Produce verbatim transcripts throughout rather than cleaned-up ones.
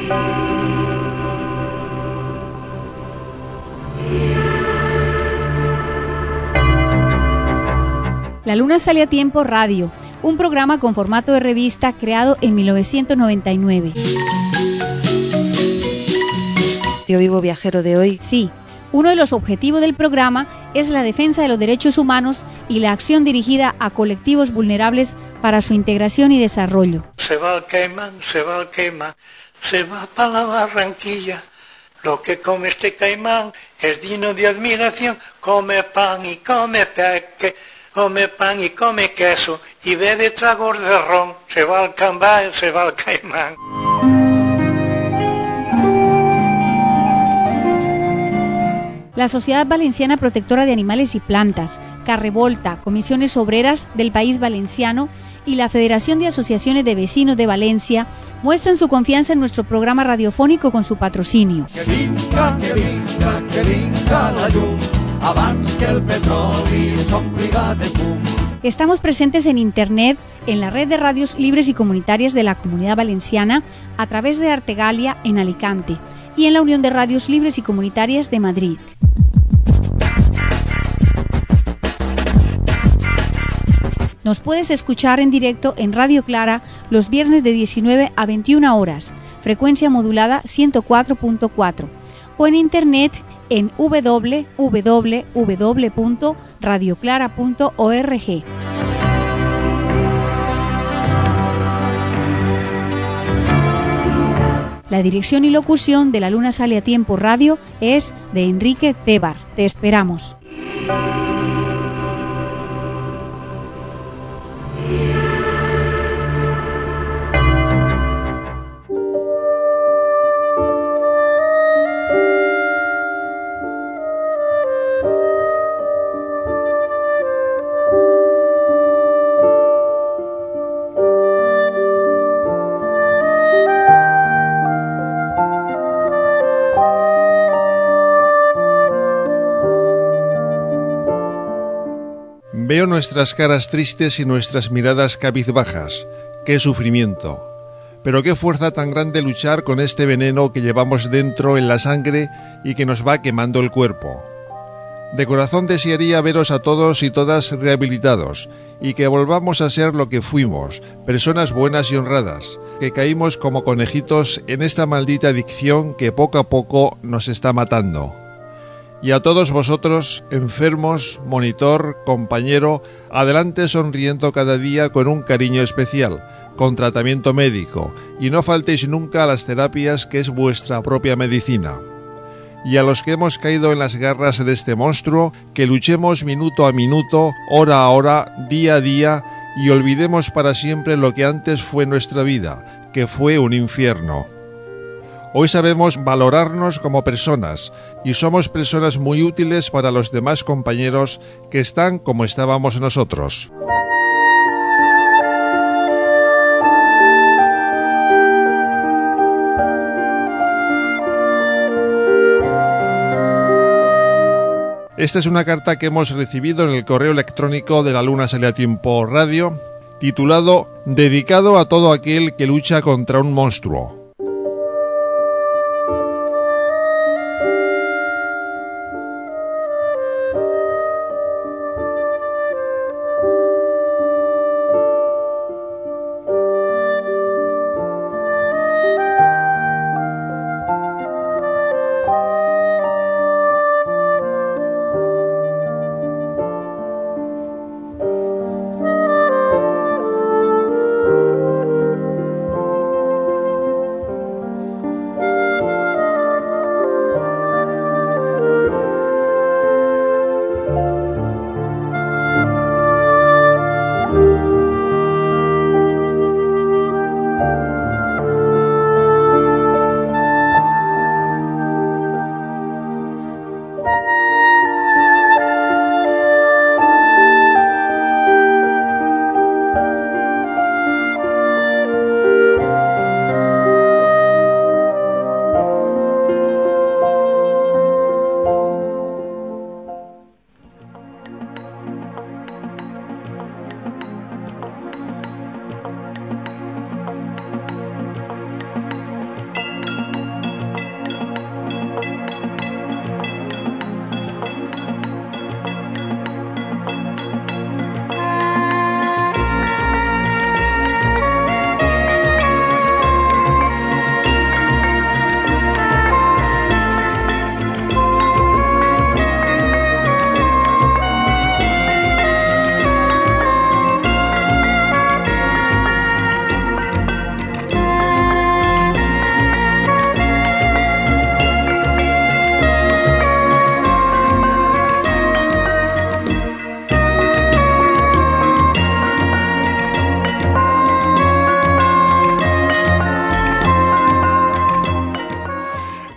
La Luna Sale a Tiempo Radio, un programa con formato de revista creado en mil novecientos noventa y nueve. Yo vivo viajero de hoy. Sí, uno de los objetivos del programa es la defensa de los derechos humanos y la acción dirigida a colectivos vulnerables para su integración y desarrollo. Se va al caimán, se va al caimán, se va para la Barranquilla. Lo que come este caimán es digno de admiración. Come pan y come peque, come pan y come queso y bebe tragos de ron. Se va al caimán, se va al caimán. La Sociedad Valenciana Protectora de Animales y Plantas, Carrevolta, Comisiones Obreras del País Valenciano y la Federación de Asociaciones de Vecinos de Valencia muestran su confianza en nuestro programa radiofónico con su patrocinio. Que vinga, que vinga, que vinga la llum, abans que el petroli s'ompliga de fum. Estamos presentes en Internet, en la red de radios libres y comunitarias de la Comunidad Valenciana, a través de Artegalia en Alicante y en la Unión de Radios Libres y Comunitarias de Madrid. Nos puedes escuchar en directo en Radio Clara los viernes de diecinueve a veintiuna horas, frecuencia modulada ciento cuatro punto cuatro, o en internet en doble u doble u doble u punto radio clara punto org. La dirección y locución de La Luna Sale a Tiempo Radio es de Enrique Tebar. Te esperamos. Veo nuestras caras tristes y nuestras miradas cabizbajas. ¡Qué sufrimiento! Pero qué fuerza tan grande luchar con este veneno que llevamos dentro en la sangre y que nos va quemando el cuerpo. De corazón desearía veros a todos y todas rehabilitados y que volvamos a ser lo que fuimos, personas buenas y honradas, que caímos como conejitos en esta maldita adicción que poco a poco nos está matando. Y a todos vosotros, enfermos, monitor, compañero, adelante sonriendo cada día con un cariño especial, con tratamiento médico, y no faltéis nunca a las terapias que es vuestra propia medicina. Y a los que hemos caído en las garras de este monstruo, que luchemos minuto a minuto, hora a hora, día a día, y olvidemos para siempre lo que antes fue nuestra vida, que fue un infierno. Hoy sabemos valorarnos como personas y somos personas muy útiles para los demás compañeros que están como estábamos nosotros. Esta es una carta que hemos recibido en el correo electrónico de La Luna Sale a Tiempo Radio, titulado Dedicado a todo aquel que lucha contra un monstruo.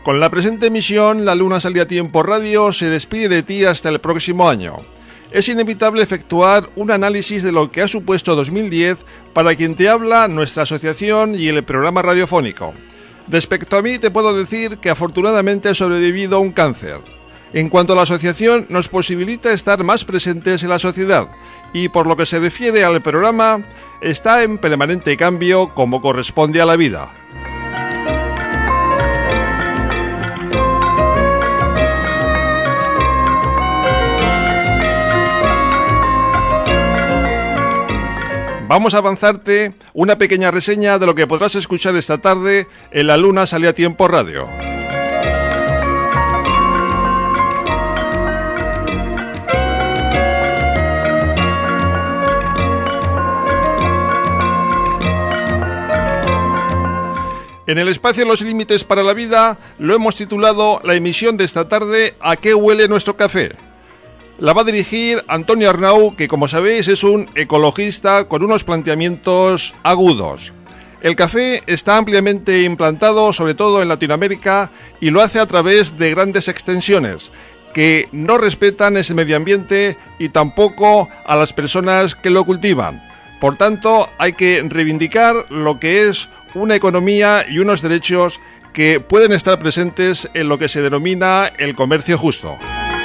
Con la presente emisión, La Luna Sale a Tiempo Radio se despide de ti hasta el próximo año. Es inevitable efectuar un análisis de lo que ha supuesto dos mil diez para quien te habla, nuestra asociación y el programa radiofónico. Respecto a mí, te puedo decir que afortunadamente he sobrevivido a un cáncer. En cuanto a la asociación, nos posibilita estar más presentes en la sociedad y por lo que se refiere al programa, está en permanente cambio como corresponde a la vida. Vamos a avanzarte una pequeña reseña de lo que podrás escuchar esta tarde en La Luna Sale a Tiempo Radio. En el espacio Los Límites para la Vida lo hemos titulado la emisión de esta tarde ¿A qué huele nuestro café? La va a dirigir Antonio Arnau, que como sabéis es un ecologista con unos planteamientos agudos. El café está ampliamente implantado, sobre todo en Latinoamérica, y lo hace a través de grandes extensiones, que no respetan ese medio ambiente y tampoco a las personas que lo cultivan. Por tanto, hay que reivindicar lo que es una economía y unos derechos que pueden estar presentes en lo que se denomina el comercio justo.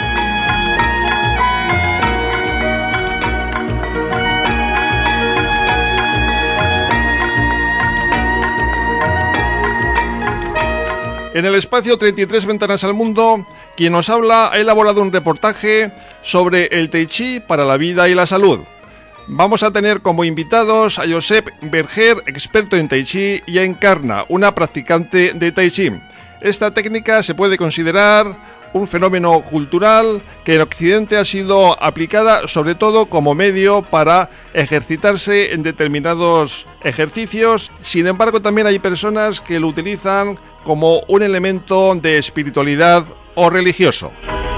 En el espacio treinta y tres Ventanas al Mundo, quien nos habla ha elaborado un reportaje sobre el Tai Chi para la vida y la salud. Vamos a tener como invitados a Josep Berger, experto en Tai Chi, y a Encarna, una practicante de Tai Chi. Esta técnica se puede considerar un fenómeno cultural que en Occidente ha sido aplicada sobre todo como medio para ejercitarse en determinados ejercicios. Sin embargo, también hay personas que lo utilizan como un elemento de espiritualidad o religioso.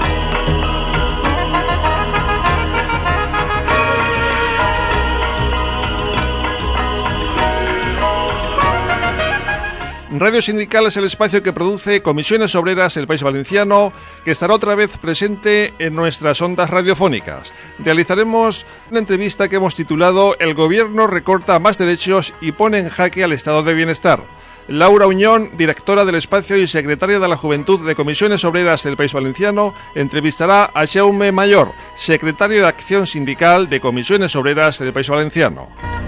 Radio Sindical es el espacio que produce Comisiones Obreras del País Valenciano, que estará otra vez presente en nuestras ondas radiofónicas. Realizaremos una entrevista que hemos titulado El gobierno recorta más derechos y pone en jaque al estado de bienestar. Laura Uñón, directora del espacio y secretaria de la Juventud de Comisiones Obreras del País Valenciano, entrevistará a Jaume Mayor, secretario de Acción Sindical de Comisiones Obreras del País Valenciano.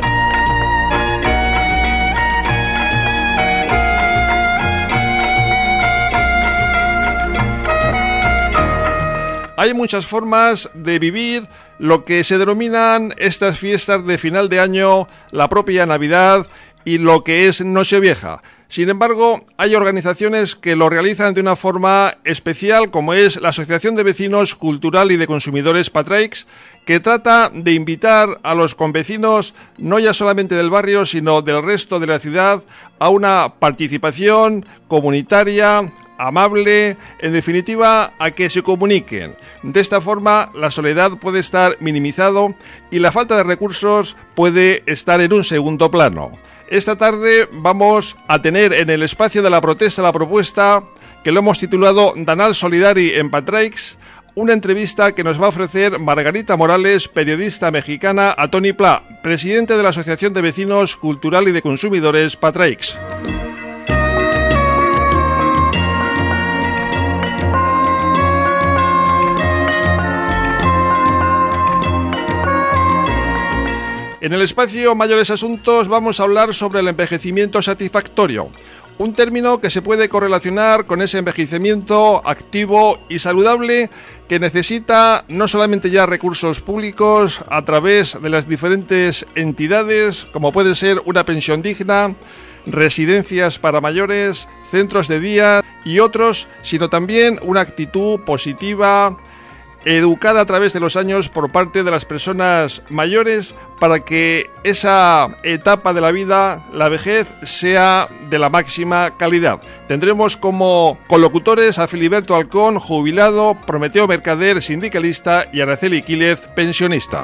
Hay muchas formas de vivir lo que se denominan estas fiestas de final de año, la propia Navidad y lo que es Nochevieja. Sin embargo, hay organizaciones que lo realizan de una forma especial, como es la Asociación de Vecinos Cultural y de Consumidores Patraix, que trata de invitar a los convecinos, no ya solamente del barrio, sino del resto de la ciudad, a una participación comunitaria, amable, en definitiva, a que se comuniquen. De esta forma, la soledad puede estar minimizado y la falta de recursos puede estar en un segundo plano. Esta tarde vamos a tener en el espacio de la protesta la propuesta, que lo hemos titulado Danal Solidari en Patraix, una entrevista que nos va a ofrecer Margarita Morales, periodista mexicana, a Tony Pla, presidente de la Asociación de Vecinos Cultural y de Consumidores Patraix. En el espacio Mayores Asuntos vamos a hablar sobre el envejecimiento satisfactorio, un término que se puede correlacionar con ese envejecimiento activo y saludable que necesita no solamente ya recursos públicos a través de las diferentes entidades, como puede ser una pensión digna, residencias para mayores, centros de día y otros, sino también una actitud positiva, educada a través de los años por parte de las personas mayores para que esa etapa de la vida, la vejez, sea de la máxima calidad. Tendremos como colocutores a Filiberto Alcón, jubilado, Prometeo Mercader, sindicalista, y Araceli Quílez, pensionista.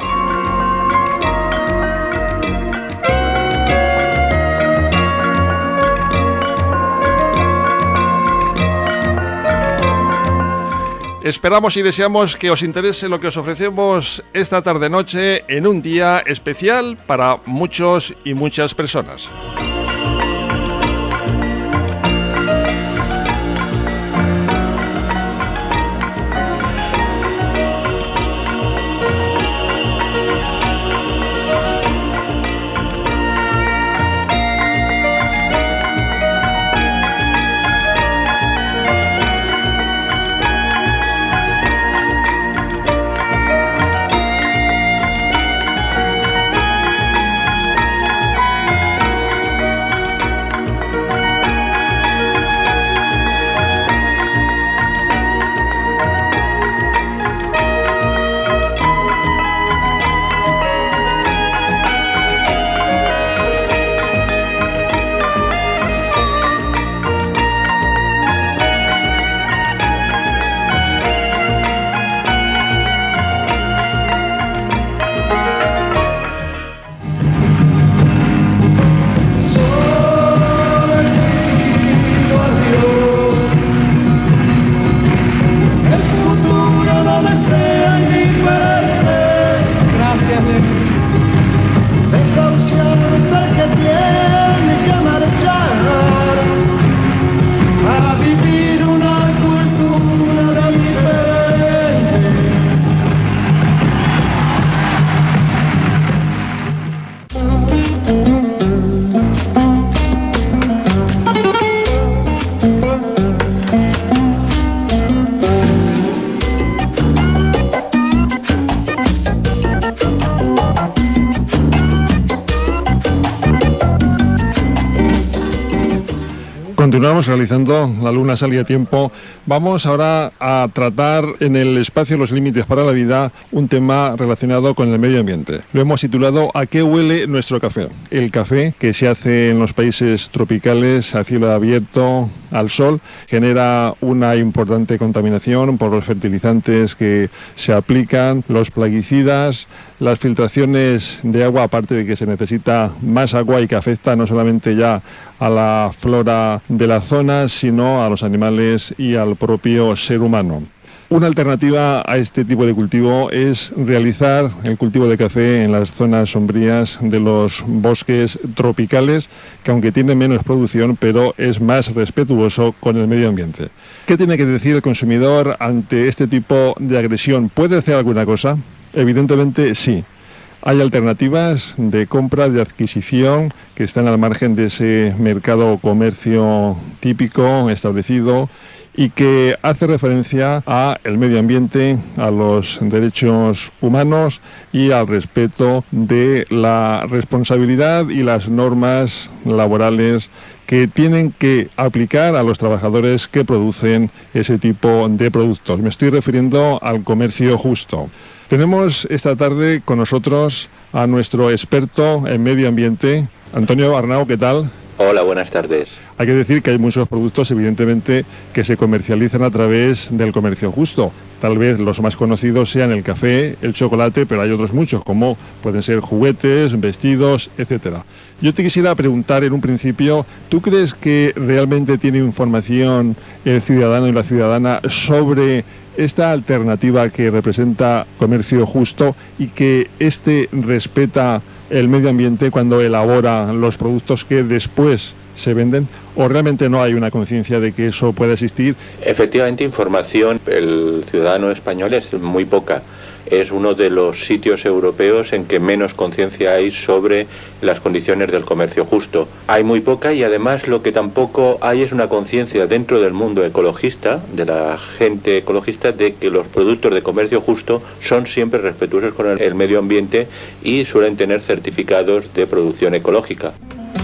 Esperamos y deseamos que os interese lo que os ofrecemos esta tarde-noche en un día especial para muchos y muchas personas. Continuamos realizando La Luna Sale a Tiempo. Vamos ahora a tratar en el espacio Los Límites para la Vida un tema relacionado con el medio ambiente. Lo hemos titulado ¿A qué huele nuestro café? El café, que se hace en los países tropicales a cielo abierto, al sol, genera una importante contaminación por los fertilizantes que se aplican, los plaguicidas, las filtraciones de agua, aparte de que se necesita más agua y que afecta no solamente ya a la flora de la zona, sino a los animales y al propio ser humano. Una alternativa a este tipo de cultivo es realizar el cultivo de café en las zonas sombrías de los bosques tropicales, que aunque tiene menos producción, pero es más respetuoso con el medio ambiente. ¿Qué tiene que decir el consumidor ante este tipo de agresión? ¿Puede hacer alguna cosa? Evidentemente sí. Hay alternativas de compra, de adquisición, que están al margen de ese mercado o comercio típico establecido y que hace referencia al medio ambiente, a los derechos humanos y al respeto de la responsabilidad y las normas laborales que tienen que aplicar a los trabajadores que producen ese tipo de productos. Me estoy refiriendo al comercio justo. Tenemos esta tarde con nosotros a nuestro experto en medio ambiente, Antonio Arnau, ¿qué tal? Hola, buenas tardes. Hay que decir que hay muchos productos, evidentemente, que se comercializan a través del comercio justo. Tal vez los más conocidos sean el café, el chocolate, pero hay otros muchos, como pueden ser juguetes, vestidos, etcétera. Yo te quisiera preguntar en un principio, ¿tú crees que realmente tiene información el ciudadano y la ciudadana sobre esta alternativa que representa comercio justo y que éste respeta el medio ambiente cuando elabora los productos que después se venden, o realmente no hay una conciencia de que eso pueda existir? Efectivamente, información, el ciudadano español es muy poca. Es uno de los sitios europeos en que menos conciencia hay sobre las condiciones del comercio justo. Hay muy poca y además lo que tampoco hay es una conciencia dentro del mundo ecologista, de la gente ecologista, de que los productos de comercio justo son siempre respetuosos con el medio ambiente y suelen tener certificados de producción ecológica.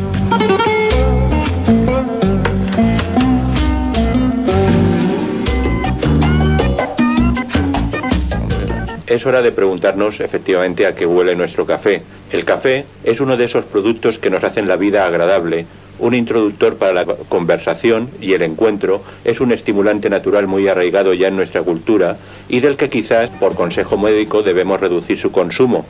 Es hora de preguntarnos efectivamente a qué huele nuestro café. El café es uno de esos productos que nos hacen la vida agradable, un introductor para la conversación y el encuentro, es un estimulante natural muy arraigado ya en nuestra cultura y del que quizás por consejo médico debemos reducir su consumo.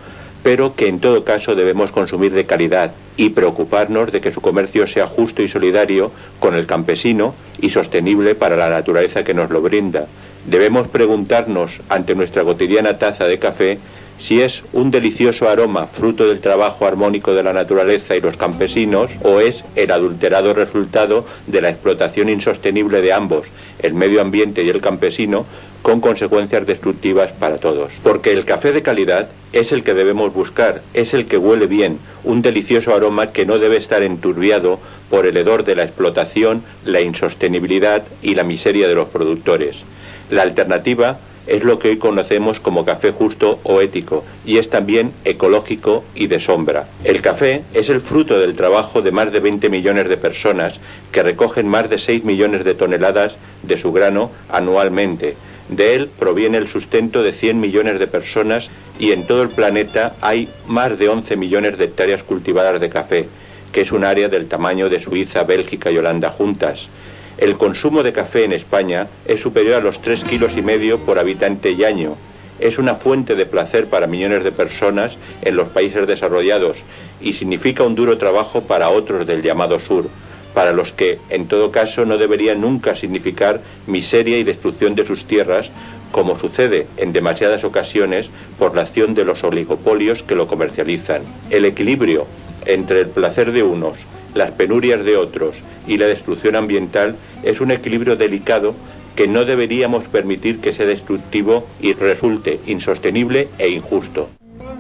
pero que en todo caso debemos consumir de calidad y preocuparnos de que su comercio sea justo y solidario con el campesino y sostenible para la naturaleza que nos lo brinda. Debemos preguntarnos ante nuestra cotidiana taza de café si es un delicioso aroma fruto del trabajo armónico de la naturaleza y los campesinos, o es el adulterado resultado de la explotación insostenible de ambos, el medio ambiente y el campesino, con consecuencias destructivas para todos. Porque el café de calidad es el que debemos buscar, es el que huele bien, un delicioso aroma que no debe estar enturbiado por el hedor de la explotación, la insostenibilidad y la miseria de los productores. La alternativa es lo que hoy conocemos como café justo o ético, y es también ecológico y de sombra. El café es el fruto del trabajo de más de veinte millones de personas que recogen más de seis millones de toneladas de su grano anualmente. De él proviene el sustento de cien millones de personas y en todo el planeta hay más de once millones de hectáreas cultivadas de café, que es un área del tamaño de Suiza, Bélgica y Holanda juntas. El consumo de café en España es superior a los tres kilos y medio por habitante y año. Es una fuente de placer para millones de personas en los países desarrollados y significa un duro trabajo para otros del llamado sur, para los que, en todo caso, no debería nunca significar miseria y destrucción de sus tierras, como sucede en demasiadas ocasiones por la acción de los oligopolios que lo comercializan. El equilibrio entre el placer de unos, las penurias de otros y la destrucción ambiental es un equilibrio delicado que no deberíamos permitir que sea destructivo y resulte insostenible e injusto.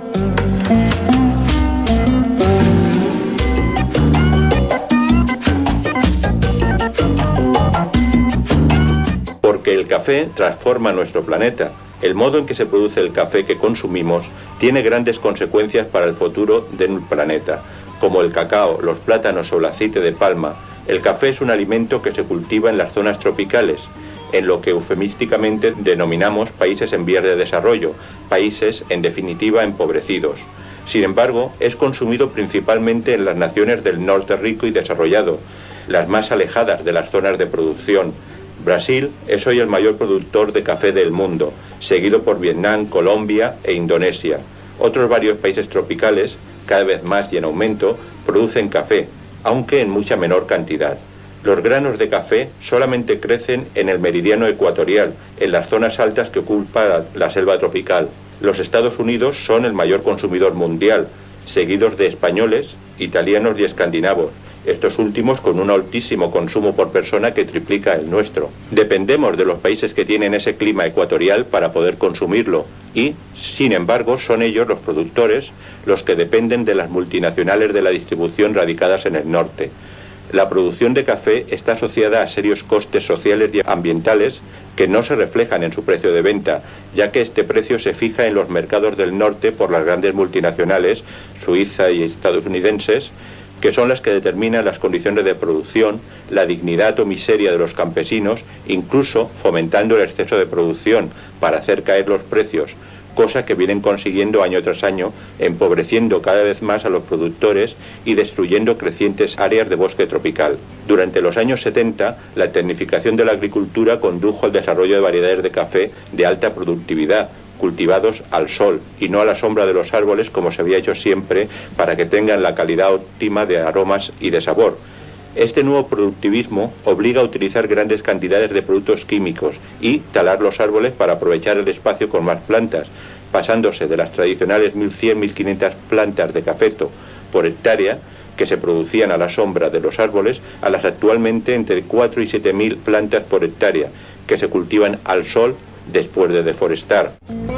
Porque el café transforma nuestro planeta. El modo en que se produce el café que consumimos tiene grandes consecuencias para el futuro del planeta, como el cacao, los plátanos o el aceite de palma. El café es un alimento que se cultiva en las zonas tropicales, en lo que eufemísticamente denominamos países en vías de desarrollo, países, en definitiva, empobrecidos. Sin embargo, es consumido principalmente en las naciones del norte rico y desarrollado, las más alejadas de las zonas de producción. Brasil es hoy el mayor productor de café del mundo, seguido por Vietnam, Colombia e Indonesia. Otros varios países tropicales, cada vez más y en aumento, producen café, aunque en mucha menor cantidad. Los granos de café solamente crecen en el meridiano ecuatorial, en las zonas altas que ocupa la selva tropical. Los Estados Unidos son el mayor consumidor mundial, seguidos de españoles, italianos y escandinavos, estos últimos con un altísimo consumo por persona que triplica el nuestro. Dependemos de los países que tienen ese clima ecuatorial para poder consumirlo y, sin embargo, son ellos los productores los que dependen de las multinacionales de la distribución radicadas en el norte. La producción de café está asociada a serios costes sociales y ambientales que no se reflejan en su precio de venta, ya que este precio se fija en los mercados del norte por las grandes multinacionales, suiza y estadounidenses, que son las que determinan las condiciones de producción, la dignidad o miseria de los campesinos, incluso fomentando el exceso de producción para hacer caer los precios, cosa que vienen consiguiendo año tras año, empobreciendo cada vez más a los productores y destruyendo crecientes áreas de bosque tropical. Durante los años setenta, la tecnificación de la agricultura condujo al desarrollo de variedades de café de alta productividad, cultivados al sol y no a la sombra de los árboles como se había hecho siempre para que tengan la calidad óptima de aromas y de sabor. Este nuevo productivismo obliga a utilizar grandes cantidades de productos químicos y talar los árboles para aprovechar el espacio con más plantas, pasándose de las tradicionales mil cien a mil quinientas plantas de cafeto por hectárea que se producían a la sombra de los árboles a las actualmente entre cuatro y siete mil plantas por hectárea que se cultivan al sol después de deforestar.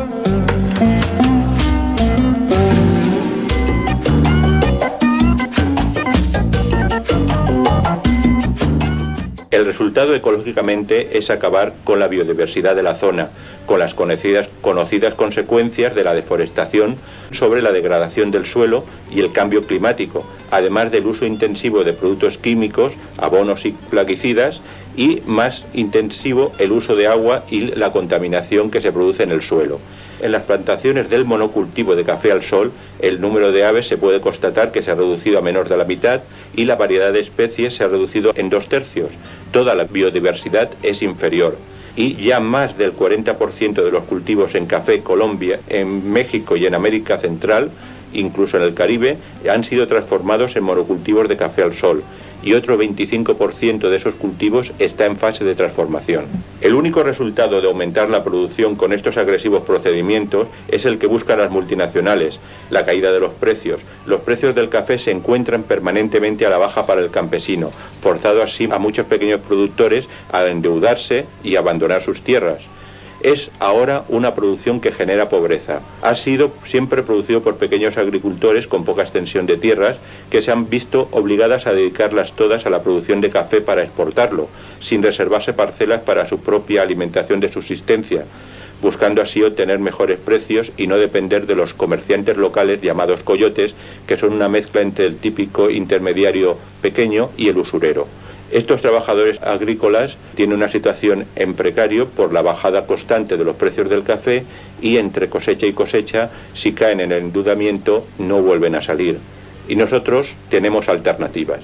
El resultado ecológicamente es acabar con la biodiversidad de la zona, con las conocidas, conocidas consecuencias de la deforestación sobre la degradación del suelo y el cambio climático, además del uso intensivo de productos químicos, abonos y plaguicidas, y más intensivo el uso de agua y la contaminación que se produce en el suelo. En las plantaciones del monocultivo de café al sol, el número de aves se puede constatar que se ha reducido a menos de la mitad y la variedad de especies se ha reducido en dos tercios. Toda la biodiversidad es inferior. Y ya más del cuarenta por ciento de los cultivos en café, Colombia, en México y en América Central incluso en el Caribe, han sido transformados en monocultivos de café al sol, y otro veinticinco por ciento de esos cultivos está en fase de transformación. El único resultado de aumentar la producción con estos agresivos procedimientos es el que buscan las multinacionales, la caída de los precios. Los precios del café se encuentran permanentemente a la baja para el campesino, forzado así a muchos pequeños productores a endeudarse y abandonar sus tierras. Es ahora una producción que genera pobreza. Ha sido siempre producido por pequeños agricultores con poca extensión de tierras que se han visto obligadas a dedicarlas todas a la producción de café para exportarlo, sin reservarse parcelas para su propia alimentación de subsistencia, buscando así obtener mejores precios y no depender de los comerciantes locales llamados coyotes, que son una mezcla entre el típico intermediario pequeño y el usurero. Estos trabajadores agrícolas tienen una situación en precario por la bajada constante de los precios del café y entre cosecha y cosecha, si caen en el endeudamiento, no vuelven a salir. Y nosotros tenemos alternativas.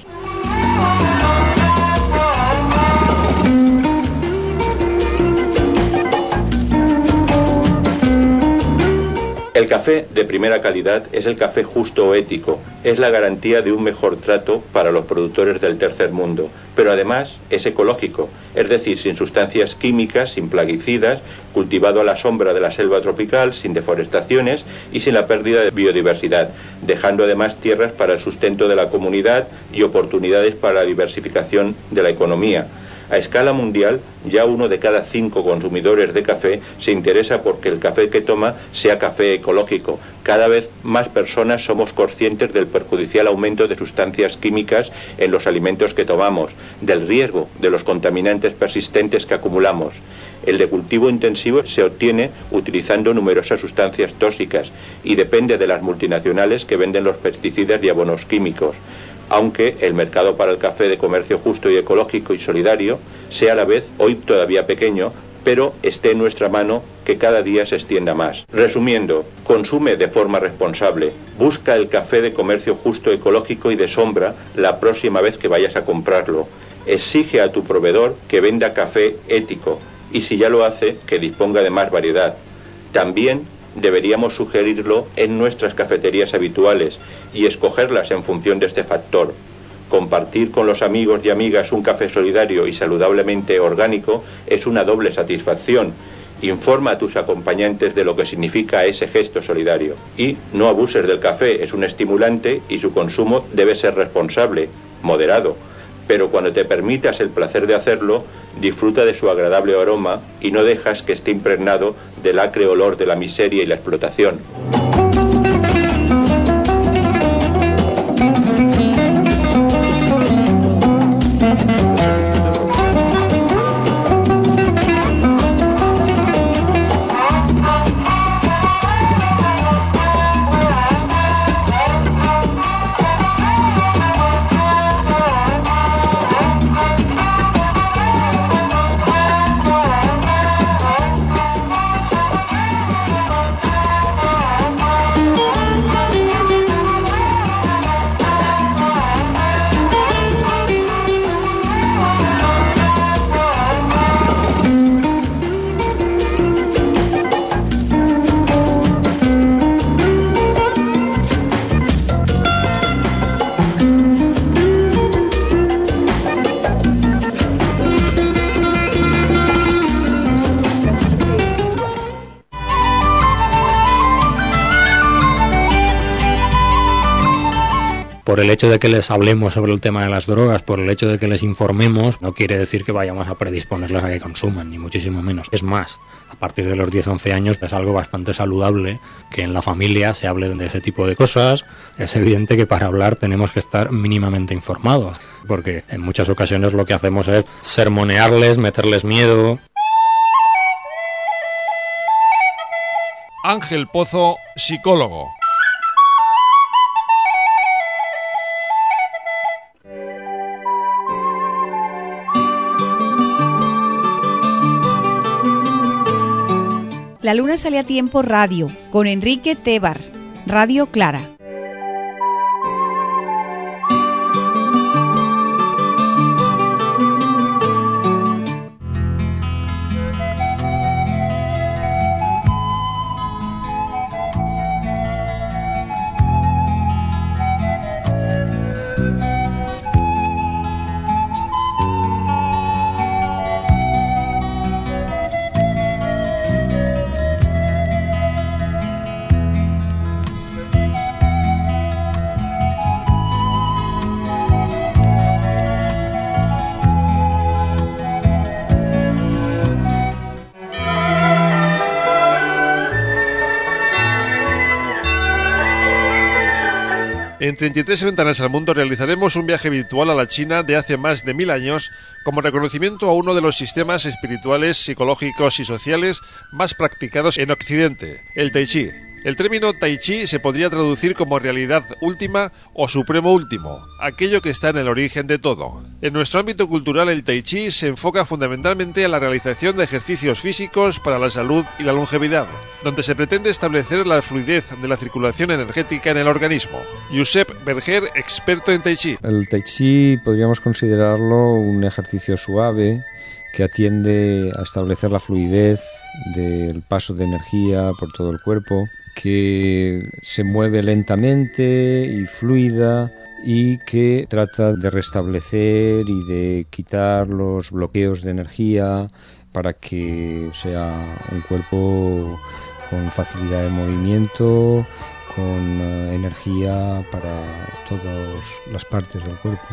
El café de primera calidad es el café justo o ético, es la garantía de un mejor trato para los productores del tercer mundo, pero además es ecológico, es decir, sin sustancias químicas, sin plaguicidas, cultivado a la sombra de la selva tropical, sin deforestaciones y sin la pérdida de biodiversidad, dejando además tierras para el sustento de la comunidad y oportunidades para la diversificación de la economía. A escala mundial, ya uno de cada cinco consumidores de café se interesa porque el café que toma sea café ecológico. Cada vez más personas somos conscientes del perjudicial aumento de sustancias químicas en los alimentos que tomamos, del riesgo de los contaminantes persistentes que acumulamos. El de cultivo intensivo se obtiene utilizando numerosas sustancias tóxicas y depende de las multinacionales que venden los pesticidas y abonos químicos, aunque el mercado para el café de comercio justo y ecológico y solidario sea a la vez hoy todavía pequeño, pero esté en nuestra mano que cada día se extienda más. Resumiendo, consume de forma responsable, busca el café de comercio justo, ecológico y de sombra la próxima vez que vayas a comprarlo. Exige a tu proveedor que venda café ético y si ya lo hace, que disponga de más variedad. También deberíamos sugerirlo en nuestras cafeterías habituales y escogerlas en función de este factor. Compartir con los amigos y amigas un café solidario y saludablemente orgánico es una doble satisfacción. Informa a tus acompañantes de lo que significa ese gesto solidario. Y no abuses del café, es un estimulante y su consumo debe ser responsable, moderado. Pero cuando te permitas el placer de hacerlo, disfruta de su agradable aroma y no dejas que esté impregnado del acre olor de la miseria y la explotación. Por el hecho de que les hablemos sobre el tema de las drogas, por el hecho de que les informemos, no quiere decir que vayamos a predisponerles a que consuman, ni muchísimo menos. Es más, a partir de los diez once años es algo bastante saludable que en la familia se hable de ese tipo de cosas. Es evidente que para hablar tenemos que estar mínimamente informados, porque en muchas ocasiones lo que hacemos es sermonearles, meterles miedo. Ángel Pozo, psicólogo. La luna sale a tiempo radio, con Enrique Tebar, Radio Clara. En treinta y tres Ventanas al Mundo realizaremos un viaje virtual a la China de hace más de mil años como reconocimiento a uno de los sistemas espirituales, psicológicos y sociales más practicados en Occidente, el Tai Chi. El término Tai Chi se podría traducir como realidad última o supremo último, aquello que está en el origen de todo. En nuestro ámbito cultural, el Tai Chi se enfoca fundamentalmente a la realización de ejercicios físicos para la salud y la longevidad, donde se pretende establecer la fluidez de la circulación energética en el organismo. Josep Berger, experto en Tai Chi. El Tai Chi podríamos considerarlo un ejercicio suave que atiende a establecer la fluidez del paso de energía por todo el cuerpo, que se mueve lentamente y fluida y que trata de restablecer y de quitar los bloqueos de energía para que sea un cuerpo con facilidad de movimiento, con uh, energía para todas las partes del cuerpo.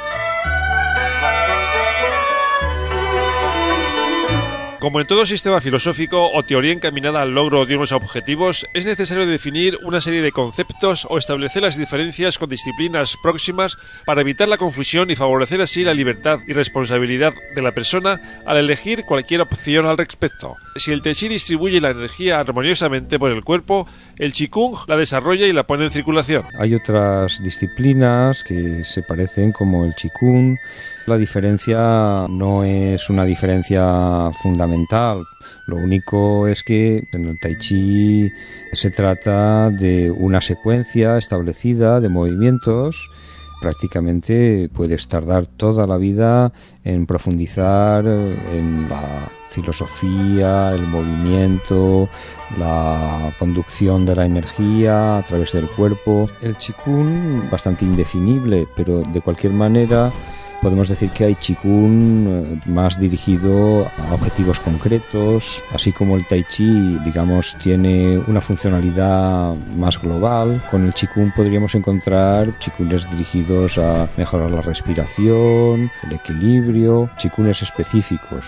Como en todo sistema filosófico o teoría encaminada al logro de unos objetivos, es necesario definir una serie de conceptos o establecer las diferencias con disciplinas próximas para evitar la confusión y favorecer así la libertad y responsabilidad de la persona al elegir cualquier opción al respecto. Si el Tai Chi distribuye la energía armoniosamente por el cuerpo, el Qigong la desarrolla y la pone en circulación. Hay otras disciplinas que se parecen, como el Qigong. La diferencia no es una diferencia fundamental. Lo único es que en el Tai Chi se trata de una secuencia establecida de movimientos. Prácticamente puedes tardar toda la vida en profundizar en la filosofía, el movimiento, la conducción de la energía a través del cuerpo. El Qigong, bastante indefinible, pero de cualquier manera podemos decir que hay Qigong más dirigido a objetivos concretos, así como el Tai Chi, digamos, tiene una funcionalidad más global. Con el Qigong podríamos encontrar Qigongs dirigidos a mejorar la respiración, el equilibrio, Qigongs específicos.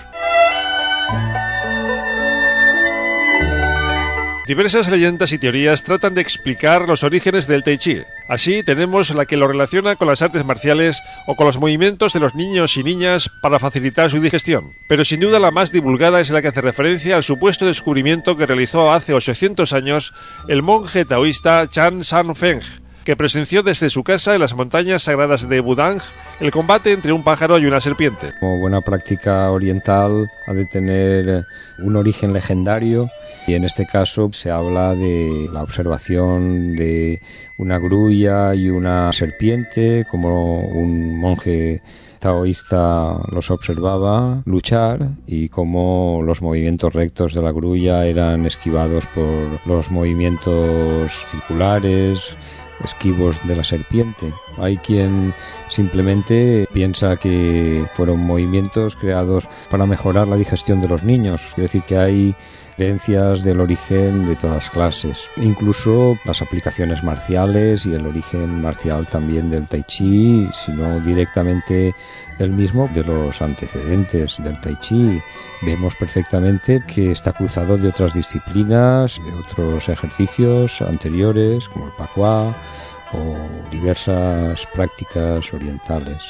Diversas leyendas y teorías tratan de explicar los orígenes del Tai Chi. Así tenemos la que lo relaciona con las artes marciales o con los movimientos de los niños y niñas para facilitar su digestión. Pero sin duda la más divulgada es la que hace referencia al supuesto descubrimiento que realizó hace ochocientos años el monje taoísta Chan San Feng, que presenció desde su casa en las montañas sagradas de Wudang el combate entre un pájaro y una serpiente. Como buena práctica oriental ha de tener un origen legendario, y en este caso se habla de la observación de una grulla y una serpiente, como un monje taoísta los observaba luchar y cómo los movimientos rectos de la grulla eran esquivados por los movimientos circulares, esquivos de la serpiente. Hay quien simplemente piensa que fueron movimientos creados para mejorar la digestión de los niños. Quiero decir que hay creencias del origen de todas clases, incluso las aplicaciones marciales y el origen marcial también del Tai Chi, sino directamente el mismo de los antecedentes del Tai Chi. Vemos perfectamente que está cruzado de otras disciplinas, de otros ejercicios anteriores, como el Pakua o diversas prácticas orientales.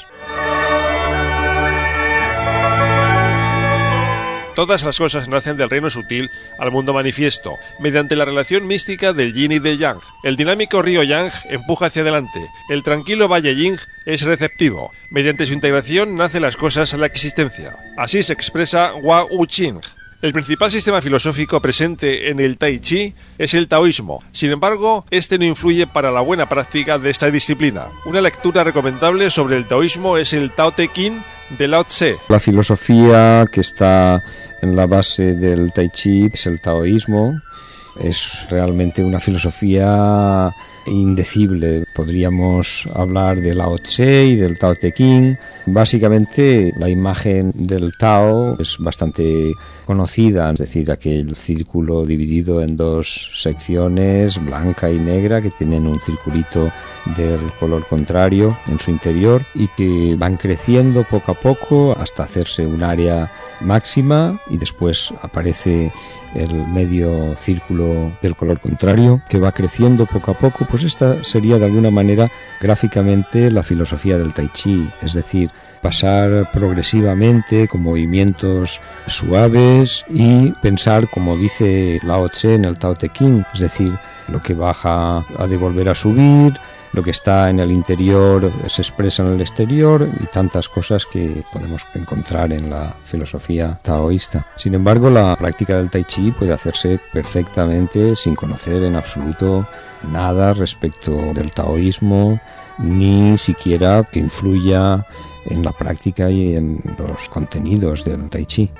Todas las cosas nacen del reino sutil al mundo manifiesto, mediante la relación mística del yin y del yang. El dinámico río Yang empuja hacia adelante, el tranquilo valle Yin es receptivo. Mediante su integración nacen las cosas a la existencia. Así se expresa Hua Wu Qing. El principal sistema filosófico presente en el Tai Chi es el taoísmo. Sin embargo, este no influye para la buena práctica de esta disciplina. Una lectura recomendable sobre el taoísmo es el Tao Te Ching de Lao Tse. La filosofía que está en la base del Tai Chi es el taoísmo. Es realmente una filosofía indecible. Podríamos hablar de Lao Tse y del Tao Te Ching. Básicamente la imagen del Tao es bastante conocida, es decir, aquel círculo dividido en dos secciones, blanca y negra, que tienen un circulito del color contrario en su interior y que van creciendo poco a poco hasta hacerse un área máxima, y después aparece el medio círculo del color contrario, que va creciendo poco a poco. Pues esta sería de alguna manera gráficamente la filosofía del Tai Chi, es decir, pasar progresivamente con movimientos suaves y pensar, como dice Lao Tse en el Tao Te Ching, es decir, lo que baja ha de volver a subir, lo que está en el interior se expresa en el exterior y tantas cosas que podemos encontrar en la filosofía taoísta. Sin embargo, la práctica del Tai Chi puede hacerse perfectamente sin conocer en absoluto nada respecto del taoísmo, ni siquiera que influya en la práctica y en los contenidos del Tai Chi.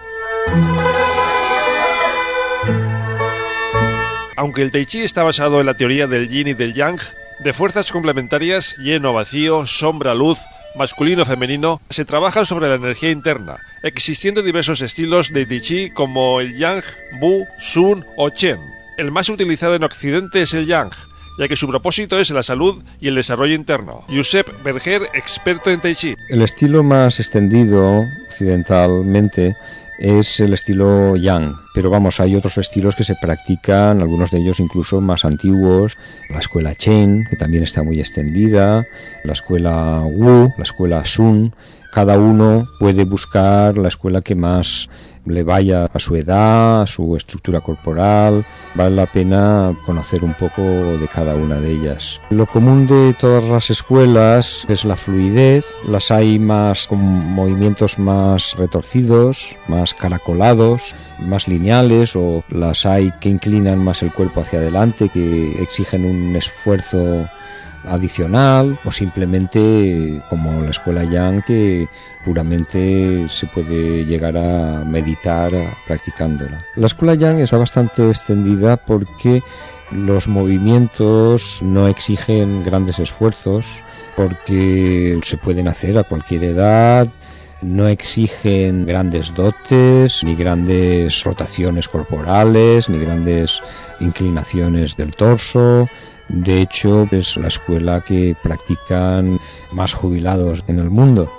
Aunque el Tai Chi está basado en la teoría del yin y del yang, de fuerzas complementarias, lleno-vacío, sombra-luz, masculino-femenino, se trabaja sobre la energía interna, existiendo diversos estilos de Tai Chi como el Yang, Bu, Sun o Chen. El más utilizado en Occidente es el Yang, ya que su propósito es la salud y el desarrollo interno. Josep Berger, experto en Tai Chi. El estilo más extendido occidentalmente es el estilo Yang, pero vamos, hay otros estilos que se practican, algunos de ellos incluso más antiguos, la escuela Chen, que también está muy extendida, la escuela Wu, la escuela Sun. Cada uno puede buscar la escuela que más le vaya a su edad, a su estructura corporal. Vale la pena conocer un poco de cada una de ellas. Lo común de todas las escuelas es la fluidez. Las hay más con movimientos más retorcidos, más caracolados, más lineales, o las hay que inclinan más el cuerpo hacia adelante, que exigen un esfuerzo adicional, o simplemente como la escuela Yang, que puramente se puede llegar a meditar practicándola. La escuela Yang está bastante extendida porque los movimientos no exigen grandes esfuerzos, porque se pueden hacer a cualquier edad, no exigen grandes dotes, ni grandes rotaciones corporales, ni grandes inclinaciones del torso. De hecho, es la escuela que practican más jubilados en el mundo.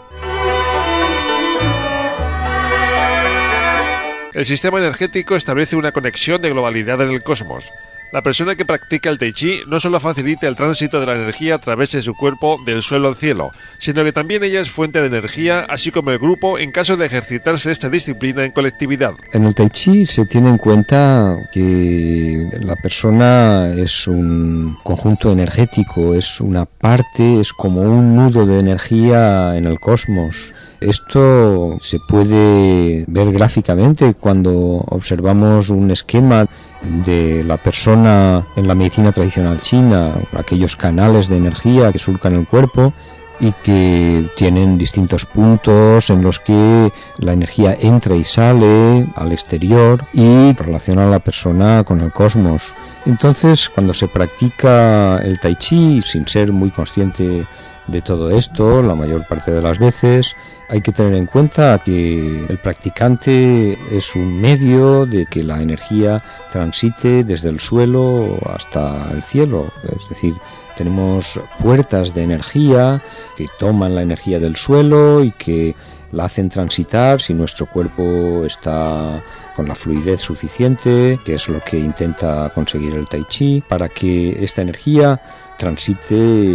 El sistema energético establece una conexión de globalidad en el cosmos. La persona que practica el Tai Chi no solo facilita el tránsito de la energía a través de su cuerpo del suelo al cielo, sino que también ella es fuente de energía, así como el grupo en caso de ejercitarse esta disciplina en colectividad. En el Tai Chi se tiene en cuenta que la persona es un conjunto energético, es una parte, es como un nudo de energía en el cosmos. Esto se puede ver gráficamente cuando observamos un esquema de la persona en la medicina tradicional china, aquellos canales de energía que surcan el cuerpo y que tienen distintos puntos en los que la energía entra y sale al exterior y relaciona a la persona con el cosmos. Entonces, cuando se practica el Tai Chi sin ser muy consciente de todo esto, la mayor parte de las veces, hay que tener en cuenta que el practicante es un medio de que la energía transite desde el suelo hasta el cielo. Es decir, tenemos puertas de energía que toman la energía del suelo y que la hacen transitar si nuestro cuerpo está con la fluidez suficiente, que es lo que intenta conseguir el Tai Chi, para que esta energía transite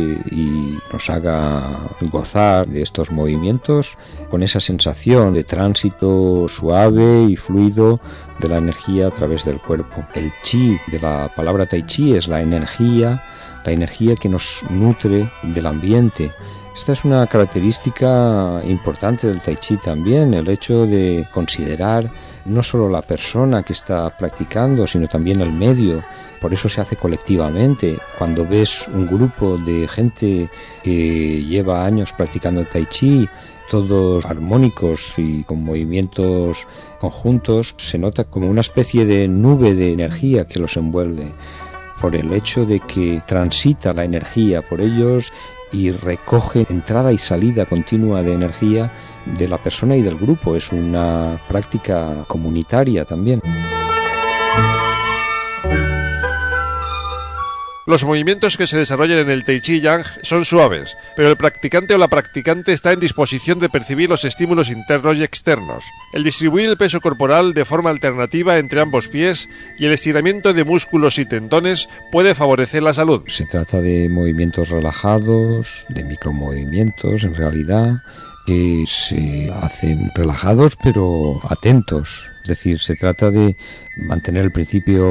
y nos haga gozar de estos movimientos con esa sensación de tránsito suave y fluido de la energía a través del cuerpo. El chi de la palabra Tai Chi es la energía, la energía que nos nutre del ambiente. Esta es una característica importante del Tai Chi también, el hecho de considerar no solo la persona que está practicando, sino también el medio. Por eso se hace colectivamente. Cuando ves un grupo de gente que lleva años practicando el Tai Chi, todos armónicos y con movimientos conjuntos, se nota como una especie de nube de energía que los envuelve, por el hecho de que transita la energía por ellos y recoge entrada y salida continua de energía de la persona y del grupo. Es una práctica comunitaria también. Los movimientos que se desarrollan en el Tai Chi Yang son suaves, pero el practicante o la practicante está en disposición de percibir los estímulos internos y externos. El distribuir el peso corporal de forma alternativa entre ambos pies y el estiramiento de músculos y tendones puede favorecer la salud. Se trata de movimientos relajados, de micromovimientos en realidad, que se hacen relajados pero atentos. Es decir, se trata de mantener el principio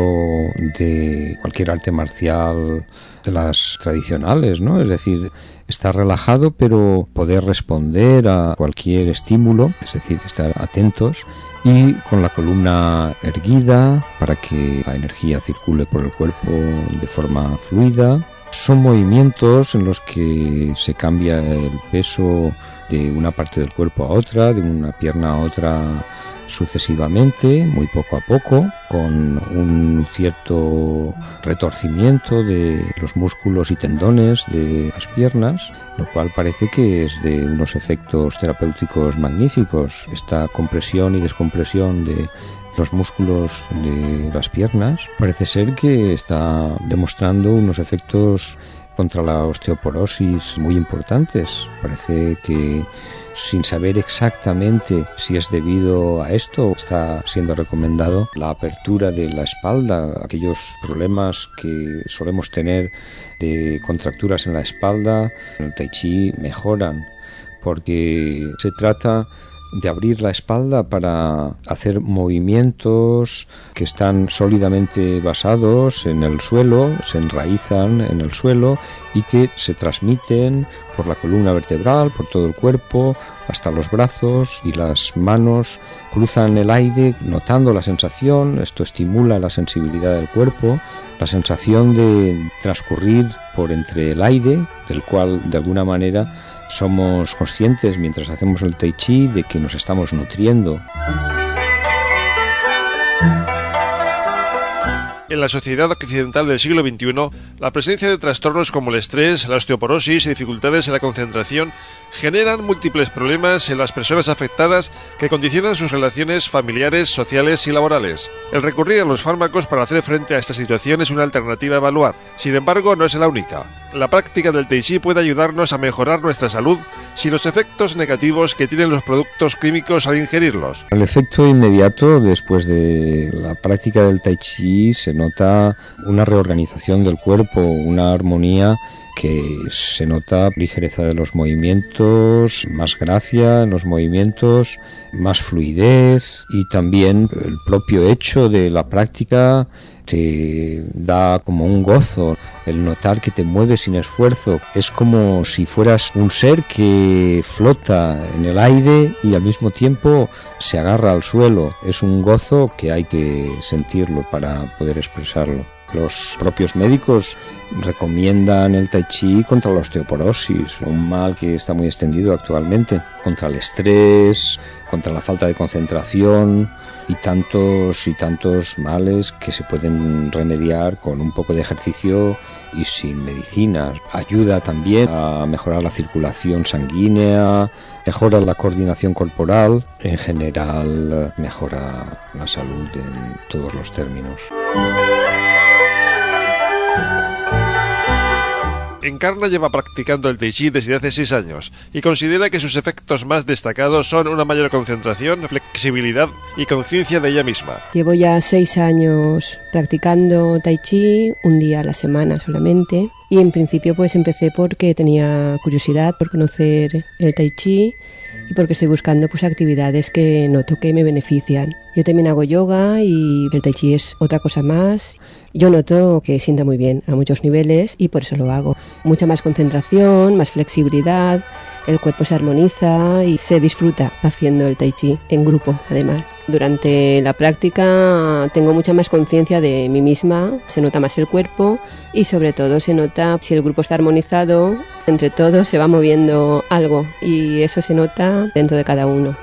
de cualquier arte marcial de las tradicionales, ¿no? Es decir, estar relajado pero poder responder a cualquier estímulo, es decir, estar atentos y con la columna erguida para que la energía circule por el cuerpo de forma fluida. Son movimientos en los que se cambia el peso de una parte del cuerpo a otra, de una pierna a otra sucesivamente, muy poco a poco, con un cierto retorcimiento de los músculos y tendones de las piernas, lo cual parece que es de unos efectos terapéuticos magníficos. Esta compresión y descompresión de los músculos de las piernas parece ser que está demostrando unos efectos contra la osteoporosis muy importantes. Parece que, sin saber exactamente si es debido a esto, está siendo recomendado la apertura de la espalda. Aquellos problemas que solemos tener de contracturas en la espalda, en el Tai Chi mejoran, porque se trata de abrir la espalda para hacer movimientos que están sólidamente basados en el suelo, se enraizan en el suelo y que se transmiten por la columna vertebral, por todo el cuerpo, hasta los brazos, y las manos cruzan el aire notando la sensación. Esto estimula la sensibilidad del cuerpo, la sensación de transcurrir por entre el aire, del cual de alguna manera somos conscientes mientras hacemos el Tai Chi de que nos estamos nutriendo. En la sociedad occidental del siglo veintiuno, la presencia de trastornos como el estrés, la osteoporosis y dificultades en la concentración generan múltiples problemas en las personas afectadas que condicionan sus relaciones familiares, sociales y laborales. El recurrir a los fármacos para hacer frente a esta situación es una alternativa a evaluar. Sin embargo, no es la única. La práctica del Tai Chi puede ayudarnos a mejorar nuestra salud sin los efectos negativos que tienen los productos químicos al ingerirlos. El efecto inmediato después de la práctica del Tai Chi se nota una reorganización del cuerpo, una armonía que se nota, ligereza de los movimientos, más gracia en los movimientos, más fluidez, y también el propio hecho de la práctica te da como un gozo, el notar que te mueves sin esfuerzo. Es como si fueras un ser que flota en el aire y al mismo tiempo se agarra al suelo. Es un gozo que hay que sentirlo para poder expresarlo. Los propios médicos recomiendan el Tai Chi contra la osteoporosis, un mal que está muy extendido actualmente, contra el estrés, contra la falta de concentración y tantos y tantos males que se pueden remediar con un poco de ejercicio y sin medicinas. Ayuda también a mejorar la circulación sanguínea, mejora la coordinación corporal, en general mejora la salud en todos los términos. Encarna lleva practicando el Tai Chi desde hace seis años y considera que sus efectos más destacados son una mayor concentración, flexibilidad y conciencia de ella misma. Llevo ya seis años practicando Tai Chi, un día a la semana solamente, y en principio pues empecé porque tenía curiosidad por conocer el Tai Chi y porque estoy buscando pues actividades que noto que me benefician. Yo también hago yoga y el Tai Chi es otra cosa más. Yo noto que sienta muy bien a muchos niveles y por eso lo hago. Mucha más concentración, más flexibilidad, el cuerpo se armoniza y se disfruta haciendo el Tai Chi en grupo, además. Durante la práctica tengo mucha más conciencia de mí misma, se nota más el cuerpo y sobre todo se nota si el grupo está armonizado, entre todos se va moviendo algo y eso se nota dentro de cada uno.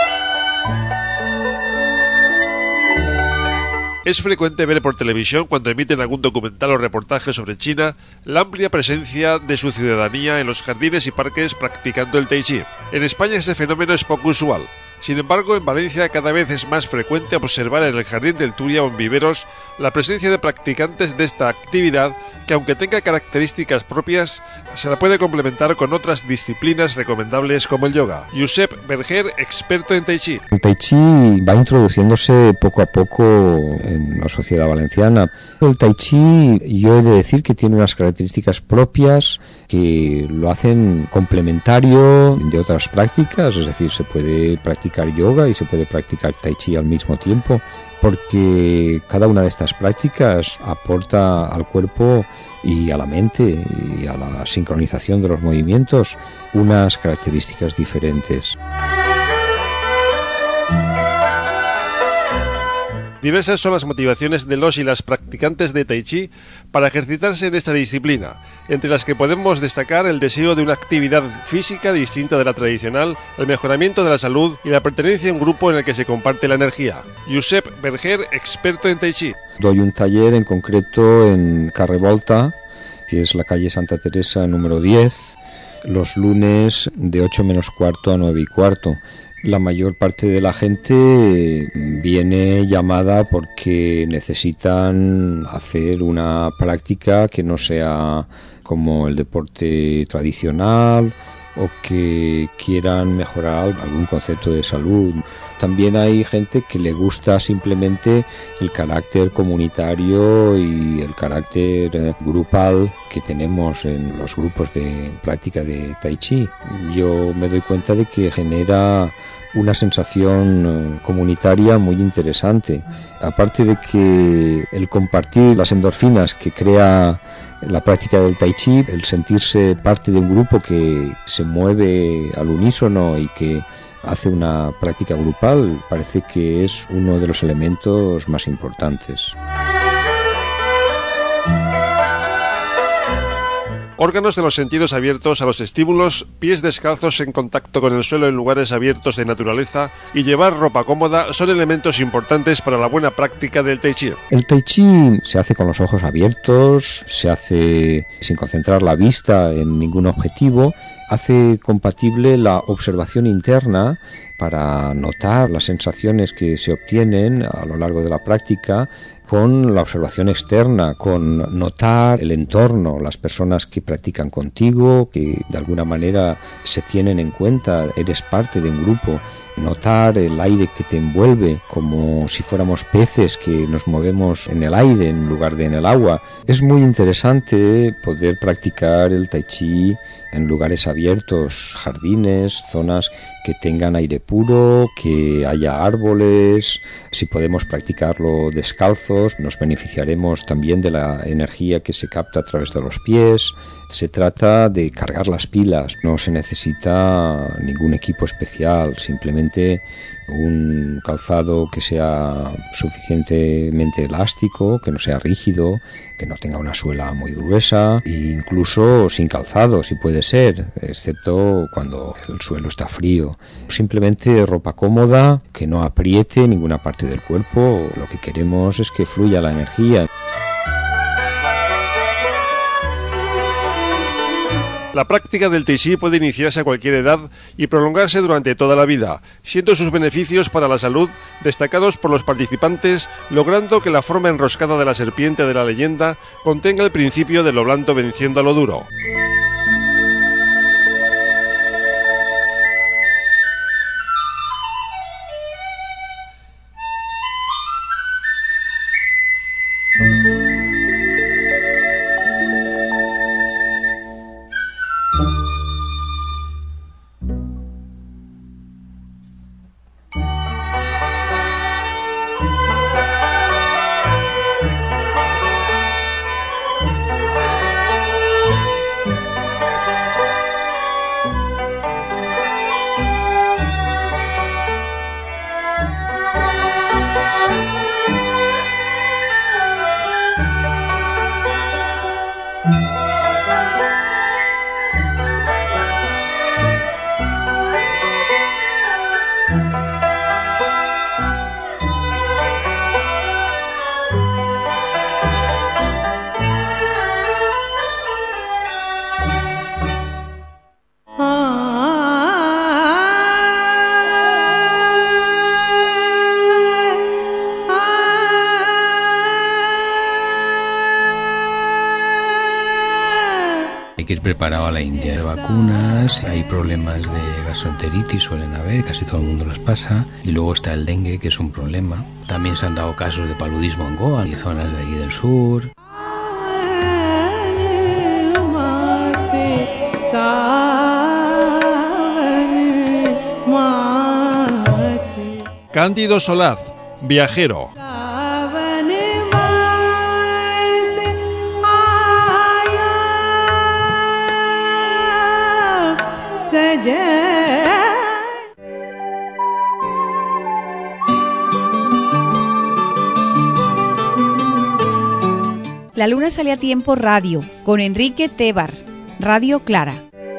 Es frecuente ver por televisión, cuando emiten algún documental o reportaje sobre China, la amplia presencia de su ciudadanía en los jardines y parques practicando el Tai Chi. En España este fenómeno es poco usual. Sin embargo, en Valencia cada vez es más frecuente observar en el Jardín del Turia o en viveros la presencia de practicantes de esta actividad que, aunque tenga características propias, se la puede complementar con otras disciplinas recomendables como el yoga. Josep Berger, experto en Tai Chi. El Tai Chi va introduciéndose poco a poco en la sociedad valenciana. El Tai Chi, yo he de decir que tiene unas características propias que lo hacen complementario de otras prácticas, es decir, se puede practicar yoga y se puede practicar Tai Chi al mismo tiempo, porque cada una de estas prácticas aporta al cuerpo y a la mente y a la sincronización de los movimientos unas características diferentes. Diversas son las motivaciones de los y las practicantes de Tai Chi para ejercitarse en esta disciplina, entre las que podemos destacar el deseo de una actividad física distinta de la tradicional, el mejoramiento de la salud y la pertenencia a un grupo en el que se comparte la energía. Josep Berger, experto en Tai Chi. Doy un taller en concreto en Carrer Volta, que es la calle Santa Teresa número diez, los lunes de ocho menos cuarto a nueve y cuarto. La mayor parte de la gente viene llamada porque necesitan hacer una práctica que no sea como el deporte tradicional o que quieran mejorar algún concepto de salud. También hay gente que le gusta simplemente el carácter comunitario y el carácter grupal que tenemos en los grupos de práctica de Tai Chi. Yo me doy cuenta de que genera una sensación comunitaria muy interesante. Aparte de que el compartir las endorfinas que crea la práctica del Tai Chi, el sentirse parte de un grupo que se mueve al unísono y que hace una práctica grupal, parece que es uno de los elementos más importantes. Órganos de los sentidos abiertos a los estímulos, pies descalzos en contacto con el suelo en lugares abiertos de naturaleza y llevar ropa cómoda son elementos importantes para la buena práctica del Tai Chi. El Tai Chi se hace con los ojos abiertos, se hace sin concentrar la vista en ningún objetivo, hace compatible la observación interna para notar las sensaciones que se obtienen a lo largo de la práctica, con la observación externa, con notar el entorno, las personas que practican contigo, que de alguna manera se tienen en cuenta, eres parte de un grupo, notar el aire que te envuelve, como si fuéramos peces que nos movemos en el aire en lugar de en el agua. Es muy interesante poder practicar el Tai Chi en lugares abiertos, jardines, zonas que tengan aire puro, que haya árboles. Si podemos practicarlo descalzos, nos beneficiaremos también de la energía que se capta a través de los pies. Se trata de cargar las pilas, no se necesita ningún equipo especial, simplemente un calzado que sea suficientemente elástico, que no sea rígido, que no tenga una suela muy gruesa, e incluso sin calzado si puede ser, excepto cuando el suelo está frío. Simplemente ropa cómoda, que no apriete ninguna parte del cuerpo. Lo que queremos es que fluya la energía. La práctica del Tai Chi puede iniciarse a cualquier edad y prolongarse durante toda la vida, siendo sus beneficios para la salud destacados por los participantes, logrando que la forma enroscada de la serpiente de la leyenda contenga el principio de lo blando venciendo a lo duro. que ir preparado a la India. Vacunas, hay problemas de gastroenteritis, suelen haber, casi todo el mundo los pasa. Y luego está el dengue, que es un problema. También se han dado casos de paludismo en Goa y zonas de allí del sur. Cándido Solaz, viajero. La luna sale a tiempo radio, con Enrique Tebar, Radio Clara.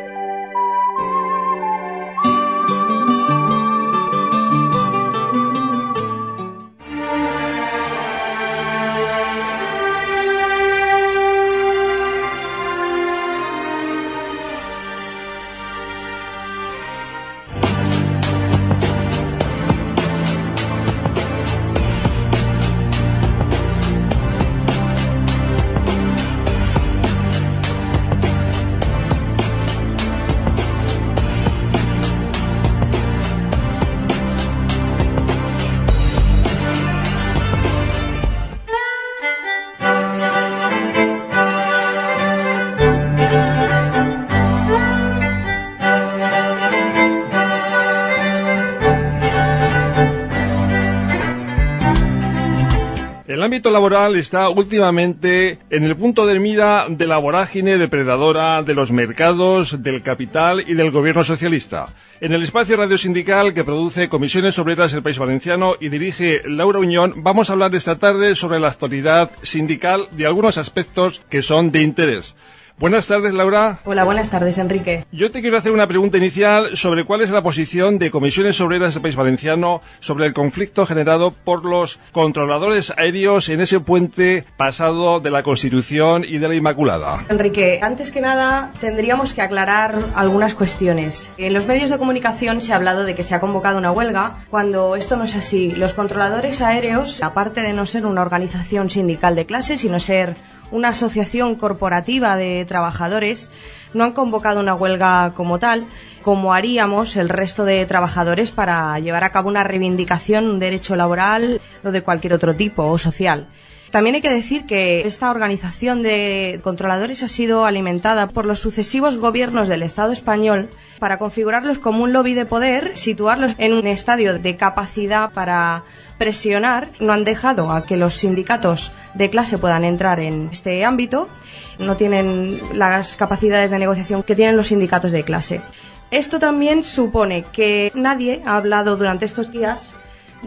El ámbito laboral está últimamente en el punto de mira de la vorágine depredadora de los mercados, del capital y del gobierno socialista. En el espacio radio sindical que produce Comisiones Obreras del País Valenciano y dirige Laura Uñón, vamos a hablar esta tarde sobre la actualidad sindical de algunos aspectos que son de interés. Buenas tardes, Laura. Hola, buenas tardes, Enrique. Yo te quiero hacer una pregunta inicial sobre cuál es la posición de Comisiones Obreras del País Valenciano sobre el conflicto generado por los controladores aéreos en ese puente pasado de la Constitución y de la Inmaculada. Enrique, antes que nada tendríamos que aclarar algunas cuestiones. En los medios de comunicación se ha hablado de que se ha convocado una huelga, cuando esto no es así. Los controladores aéreos, aparte de no ser una organización sindical de clase, sino ser una asociación corporativa de trabajadores, no han convocado una huelga como tal, como haríamos el resto de trabajadores para llevar a cabo una reivindicación, un derecho laboral o de cualquier otro tipo o social. También hay que decir que esta organización de controladores ha sido alimentada por los sucesivos gobiernos del Estado español para configurarlos como un lobby de poder, situarlos en un estadio de capacidad para presionar. No han dejado a que los sindicatos de clase puedan entrar en este ámbito, no tienen las capacidades de negociación que tienen los sindicatos de clase. Esto también supone que nadie ha hablado durante estos días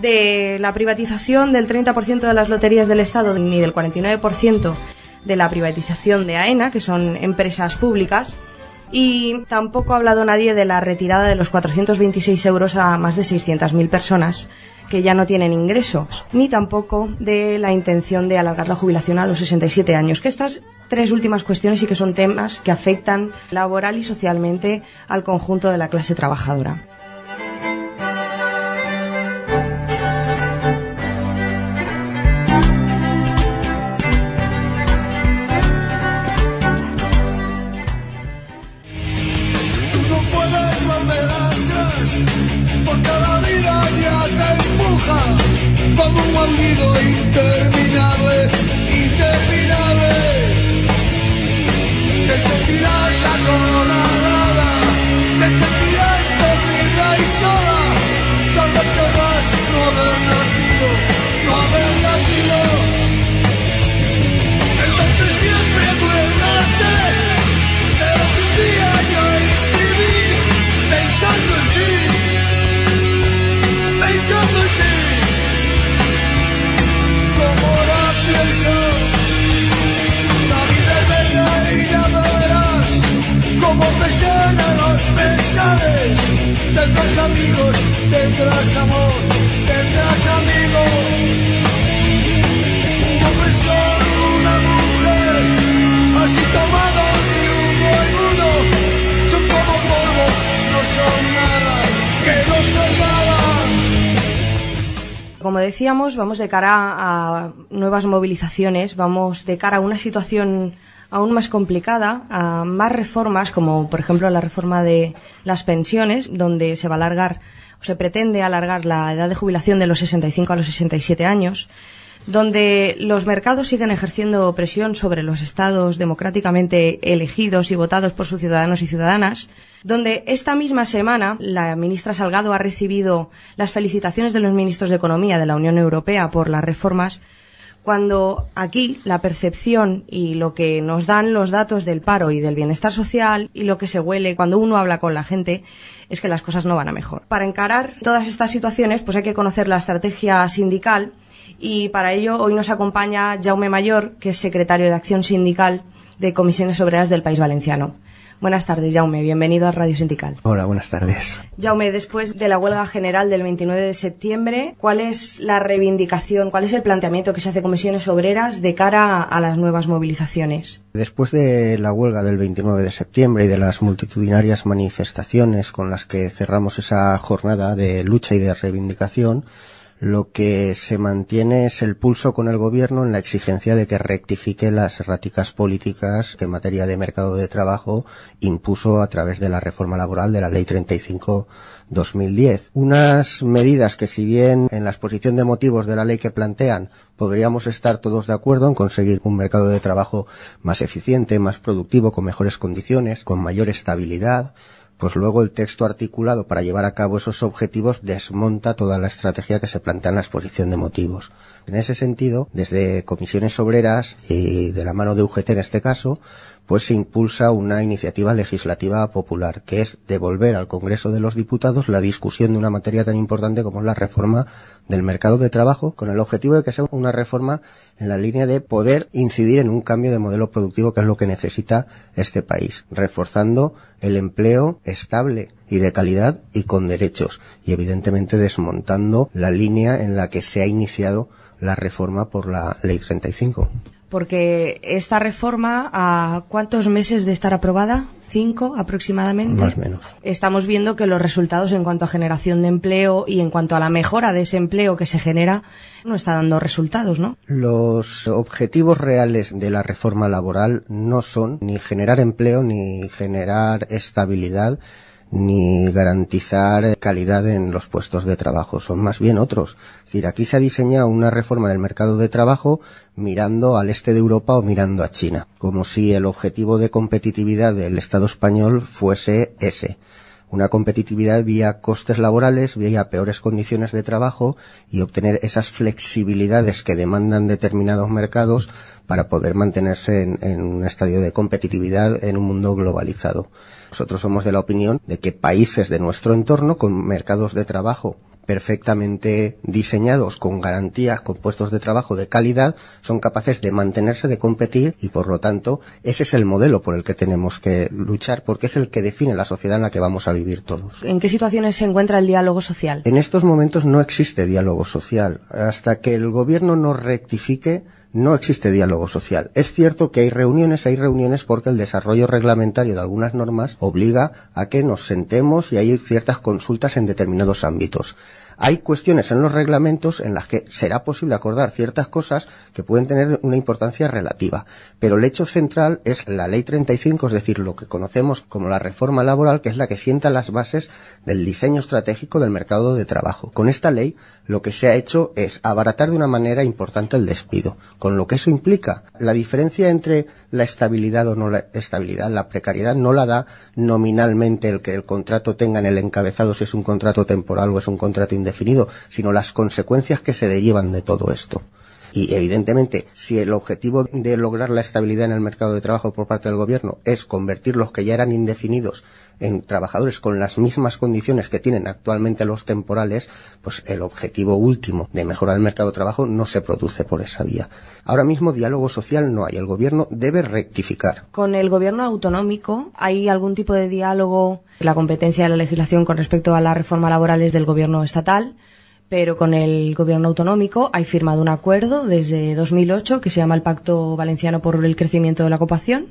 de la privatización del treinta por ciento de las loterías del Estado ni del cuarenta y nueve por ciento de la privatización de AENA, que son empresas públicas, y tampoco ha hablado nadie de la retirada de los cuatrocientos veintiséis euros a más de seiscientas mil personas que ya no tienen ingresos, ni tampoco de la intención de alargar la jubilación a los sesenta y siete años, que estas tres últimas cuestiones sí que son temas que afectan laboral y socialmente al conjunto de la clase trabajadora. Como un bandido interminable, interminable. Te sentirás acorralada, te sentirás perdida y sola. Tal vez querrás no haber nacido, no haber nacido. Entonces siempre acuérdate de lo que un día yo escribí, pensando en ti, pensando en ti. La vida es bella y ya verás cómo te llenan los pesares. Tendrás amigos, tendrás amor, tendrás amigos. Un hombre solo, una mujer, así tomados de uno en uno, son como polvo, no son nada, que no son nada. Como decíamos, vamos de cara a nuevas movilizaciones, vamos de cara a una situación aún más complicada a más reformas, como por ejemplo la reforma de las pensiones, donde se va a alargar o se pretende alargar la edad de jubilación de los sesenta y cinco a los sesenta y siete años, donde los mercados siguen ejerciendo presión sobre los estados democráticamente elegidos y votados por sus ciudadanos y ciudadanas, donde esta misma semana la ministra Salgado ha recibido las felicitaciones de los ministros de Economía de la Unión Europea por las reformas, cuando aquí la percepción y lo que nos dan los datos del paro y del bienestar social y lo que se huele cuando uno habla con la gente es que las cosas no van a mejor. Para encarar todas estas situaciones, pues hay que conocer la estrategia sindical, y para ello hoy nos acompaña Jaume Mayor, que es secretario de Acción Sindical de Comisiones Obreras del País Valenciano. Buenas tardes, Jaume. Bienvenido a Radio Sindical. Hola, buenas tardes. Jaume, después de la huelga general del veintinueve de septiembre, ¿cuál es la reivindicación, cuál es el planteamiento que se hace Comisiones Obreras de cara a las nuevas movilizaciones? Después de la huelga del veintinueve de septiembre y de las multitudinarias manifestaciones con las que cerramos esa jornada de lucha y de reivindicación, lo que se mantiene es el pulso con el gobierno en la exigencia de que rectifique las erráticas políticas que en materia de mercado de trabajo impuso a través de la reforma laboral de la Ley treinta y cinco barra dos mil diez. Unas medidas que, si bien en la exposición de motivos de la ley que plantean podríamos estar todos de acuerdo en conseguir un mercado de trabajo más eficiente, más productivo, con mejores condiciones, con mayor estabilidad, pues luego el texto articulado para llevar a cabo esos objetivos desmonta toda la estrategia que se plantea en la exposición de motivos. En ese sentido, desde Comisiones Obreras y de la mano de U G T en este caso, pues se impulsa una iniciativa legislativa popular, que es devolver al Congreso de los Diputados la discusión de una materia tan importante como es la reforma del mercado de trabajo, con el objetivo de que sea una reforma en la línea de poder incidir en un cambio de modelo productivo, que es lo que necesita este país, reforzando el empleo estable y de calidad y con derechos, y evidentemente desmontando la línea en la que se ha iniciado la reforma por la Ley treinta y cinco. Porque esta reforma, ¿a cuántos meses de estar aprobada? ¿Cinco aproximadamente? Más o menos. Estamos viendo que los resultados en cuanto a generación de empleo y en cuanto a la mejora de ese empleo que se genera no está dando resultados, ¿no? Los objetivos reales de la reforma laboral no son ni generar empleo, ni generar estabilidad, ni garantizar calidad en los puestos de trabajo, son más bien otros. Es decir, aquí se ha diseñado una reforma del mercado de trabajo mirando al este de Europa o mirando a China, como si el objetivo de competitividad del Estado español fuese ese. Una competitividad vía costes laborales, vía peores condiciones de trabajo y obtener esas flexibilidades que demandan determinados mercados para poder mantenerse en, en un estadio de competitividad en un mundo globalizado. Nosotros somos de la opinión de que países de nuestro entorno con mercados de trabajo perfectamente diseñados, con garantías, con puestos de trabajo de calidad, son capaces de mantenerse, de competir, y por lo tanto ese es el modelo por el que tenemos que luchar, porque es el que define la sociedad en la que vamos a vivir todos. ¿En qué situaciones se encuentra el diálogo social? En estos momentos no existe diálogo social. Hasta que el gobierno no rectifique, no existe diálogo social. Es cierto que hay reuniones, hay reuniones porque el desarrollo reglamentario de algunas normas obliga a que nos sentemos y hay ciertas consultas en determinados ámbitos. Hay cuestiones en los reglamentos en las que será posible acordar ciertas cosas que pueden tener una importancia relativa, pero el hecho central es la Ley treinta y cinco, es decir, lo que conocemos como la reforma laboral, que es la que sienta las bases del diseño estratégico del mercado de trabajo. Con esta ley lo que se ha hecho es abaratar de una manera importante el despido, con lo que eso implica. La diferencia entre la estabilidad o no la estabilidad, la precariedad, no la da nominalmente el que el contrato tenga en el encabezado si es un contrato temporal o es un contrato indefinido, definido, sino las consecuencias que se derivan de todo esto. Y evidentemente, si el objetivo de lograr la estabilidad en el mercado de trabajo por parte del gobierno es convertir los que ya eran indefinidos en trabajadores con las mismas condiciones que tienen actualmente los temporales, pues el objetivo último de mejorar el mercado de trabajo no se produce por esa vía. Ahora mismo diálogo social no hay, el gobierno debe rectificar. ¿Con el gobierno autonómico hay algún tipo de diálogo? La competencia de la legislación con respecto a la reforma laboral es del gobierno estatal, pero con el gobierno autonómico hay firmado un acuerdo desde dos mil ocho que se llama el Pacto Valenciano por el Crecimiento de la Ocupación,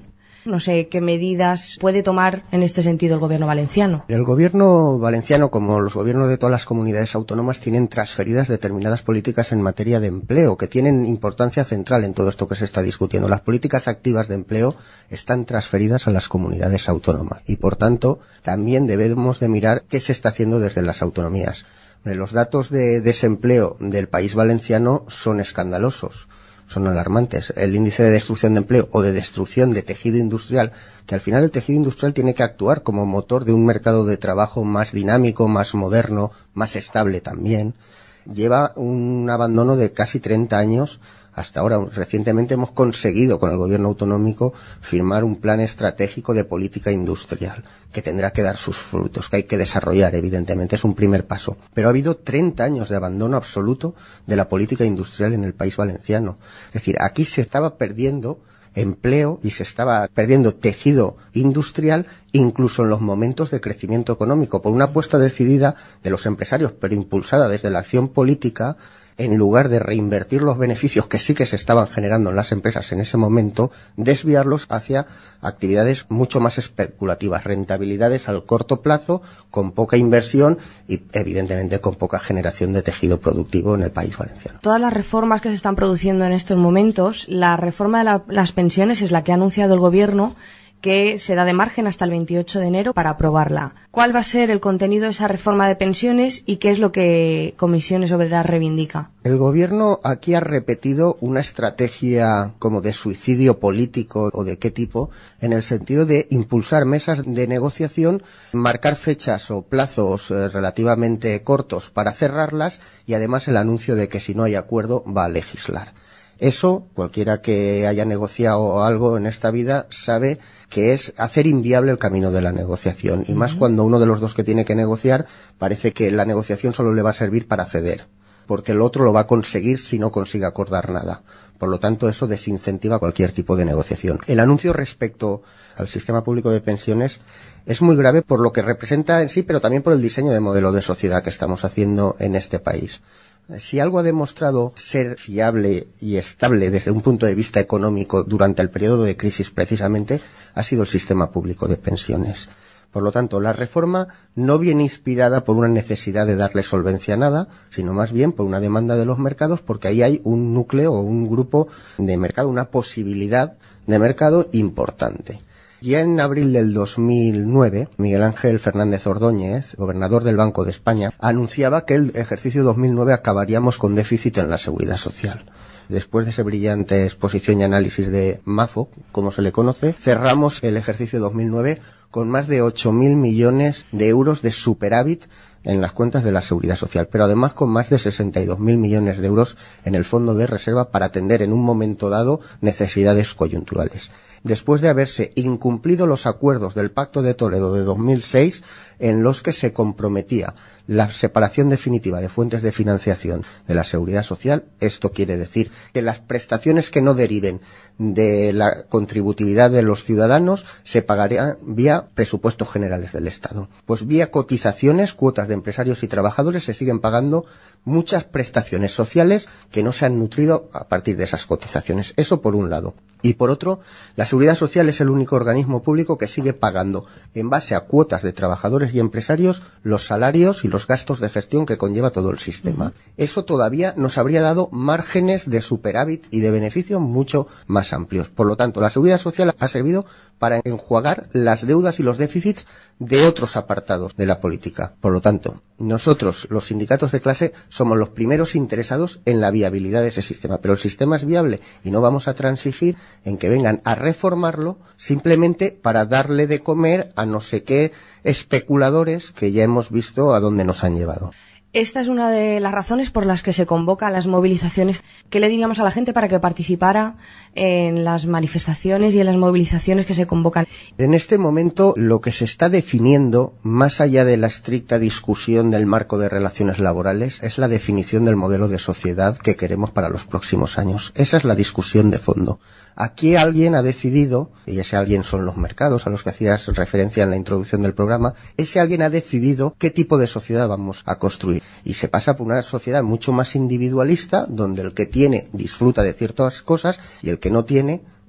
No sé qué medidas puede tomar en este sentido el gobierno valenciano. El gobierno valenciano, como los gobiernos de todas las comunidades autónomas, tienen transferidas determinadas políticas en materia de empleo, que tienen importancia central en todo esto que se está discutiendo. Las políticas activas de empleo están transferidas a las comunidades autónomas y, por tanto, también debemos de mirar qué se está haciendo desde las autonomías. Los datos de desempleo del país valenciano son escandalosos, son alarmantes. El índice de destrucción de empleo o de destrucción de tejido industrial, que al final el tejido industrial tiene que actuar como motor de un mercado de trabajo más dinámico, más moderno, más estable también, lleva un abandono de casi treinta años hasta ahora. Recientemente hemos conseguido con el gobierno autonómico firmar un plan estratégico de política industrial que tendrá que dar sus frutos, que hay que desarrollar, evidentemente, es un primer paso. Pero ha habido treinta años de abandono absoluto de la política industrial en el país valenciano. Es decir, aquí se estaba perdiendo empleo y se estaba perdiendo tejido industrial incluso en los momentos de crecimiento económico, por una apuesta decidida de los empresarios, pero impulsada desde la acción política. En lugar de reinvertir los beneficios que sí que se estaban generando en las empresas en ese momento, desviarlos hacia actividades mucho más especulativas, rentabilidades al corto plazo, con poca inversión y evidentemente con poca generación de tejido productivo en el país valenciano. Todas las reformas que se están produciendo en estos momentos, la reforma de la, las pensiones es la que ha anunciado el gobierno, que se da de margen hasta el veintiocho de enero para aprobarla. ¿Cuál va a ser el contenido de esa reforma de pensiones y qué es lo que Comisiones Obreras reivindica? El gobierno aquí ha repetido una estrategia como de suicidio político o de qué tipo, en el sentido de impulsar mesas de negociación, marcar fechas o plazos eh, relativamente cortos para cerrarlas y además el anuncio de que si no hay acuerdo va a legislar. Eso, cualquiera que haya negociado algo en esta vida sabe que es hacer inviable el camino de la negociación, y más cuando uno de los dos que tiene que negociar parece que la negociación solo le va a servir para ceder, porque el otro lo va a conseguir si no consigue acordar nada. Por lo tanto, eso desincentiva cualquier tipo de negociación. El anuncio respecto al sistema público de pensiones es muy grave por lo que representa en sí, pero también por el diseño de modelo de sociedad que estamos haciendo en este país. Si algo ha demostrado ser fiable y estable desde un punto de vista económico durante el periodo de crisis precisamente, ha sido el sistema público de pensiones. Por lo tanto, la reforma no viene inspirada por una necesidad de darle solvencia a nada, sino más bien por una demanda de los mercados, porque ahí hay un núcleo o un grupo de mercado, una posibilidad de mercado importante. Ya en abril del dos mil nueve, Miguel Ángel Fernández Ordóñez, gobernador del Banco de España, anunciaba que el ejercicio dos mil nueve acabaríamos con déficit en la seguridad social. Después de esa brillante exposición y análisis de Mafo, como se le conoce, cerramos el ejercicio dos mil nueve con más de ocho mil millones de euros de superávit en las cuentas de la Seguridad Social, pero además con más de sesenta y dos mil millones de euros en el fondo de reserva para atender en un momento dado necesidades coyunturales. Después de haberse incumplido los acuerdos del Pacto de Toledo de dos mil seis, en los que se comprometía la separación definitiva de fuentes de financiación de la Seguridad Social, esto quiere decir que las prestaciones que no deriven de la contributividad de los ciudadanos se pagarían vía presupuestos generales del Estado. Pues vía cotizaciones, cuotas de empresarios y trabajadores, se siguen pagando muchas prestaciones sociales que no se han nutrido a partir de esas cotizaciones. Eso por un lado. Y por otro, la Seguridad Social es el único organismo público que sigue pagando, en base a cuotas de trabajadores y empresarios, los salarios y los gastos de gestión que conlleva todo el sistema. Eso todavía nos habría dado márgenes de superávit y de beneficio mucho más amplios. Por lo tanto, la Seguridad Social ha servido para enjuagar las deudas y los déficits de otros apartados de la política. Por lo tanto, nosotros, los sindicatos de clase, somos los primeros interesados en la viabilidad de ese sistema. Pero el sistema es viable y no vamos a transigir en que vengan a reformarlo simplemente para darle de comer a no sé qué especuladores que ya hemos visto a dónde nos han llevado. Esta es una de las razones por las que se convocan las movilizaciones. ¿Qué le diríamos a la gente para que participara en las manifestaciones y en las movilizaciones que se convocan? En este momento, lo que se está definiendo, más allá de la estricta discusión del marco de relaciones laborales, es la definición del modelo de sociedad que queremos para los próximos años. Esa es la discusión de fondo. Aquí alguien ha decidido, y ese alguien son los mercados a los que hacías referencia en la introducción del programa, ese alguien ha decidido qué tipo de sociedad vamos a construir. Y se pasa por una sociedad mucho más individualista, donde el que tiene disfruta de ciertas cosas y el que no tiene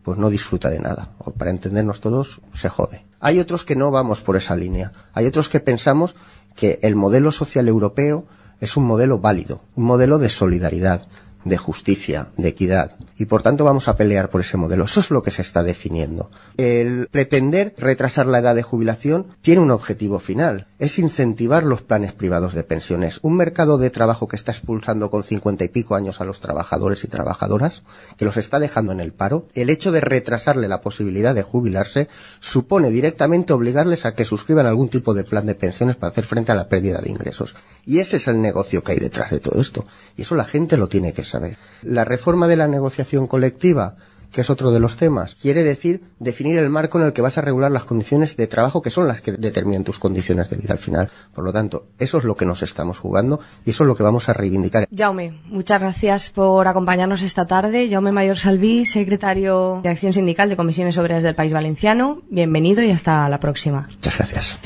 pues no disfruta de nada, o para entendernos todos, se jode. Hay otros que no vamos por esa línea, hay otros que pensamos que el modelo social europeo es un modelo válido, un modelo de solidaridad, de justicia, de equidad, y por tanto vamos a pelear por ese modelo. Eso es lo que se está definiendo. El pretender retrasar la edad de jubilación tiene un objetivo final, es incentivar los planes privados de pensiones. Un mercado de trabajo que está expulsando con cincuenta y pico años a los trabajadores y trabajadoras, que los está dejando en el paro, el hecho de retrasarle la posibilidad de jubilarse supone directamente obligarles a que suscriban algún tipo de plan de pensiones para hacer frente a la pérdida de ingresos. Y ese es el negocio que hay detrás de todo esto. Y eso la gente lo tiene que saber. La reforma de la negociación colectiva, que es otro de los temas, quiere decir definir el marco en el que vas a regular las condiciones de trabajo, que son las que determinan tus condiciones de vida al final. Por lo tanto, eso es lo que nos estamos jugando y eso es lo que vamos a reivindicar. Jaume, muchas gracias por acompañarnos esta tarde. Jaume Mayor Salví, secretario de Acción Sindical de Comisiones Obreras del País Valenciano. Bienvenido y hasta la próxima. Muchas gracias.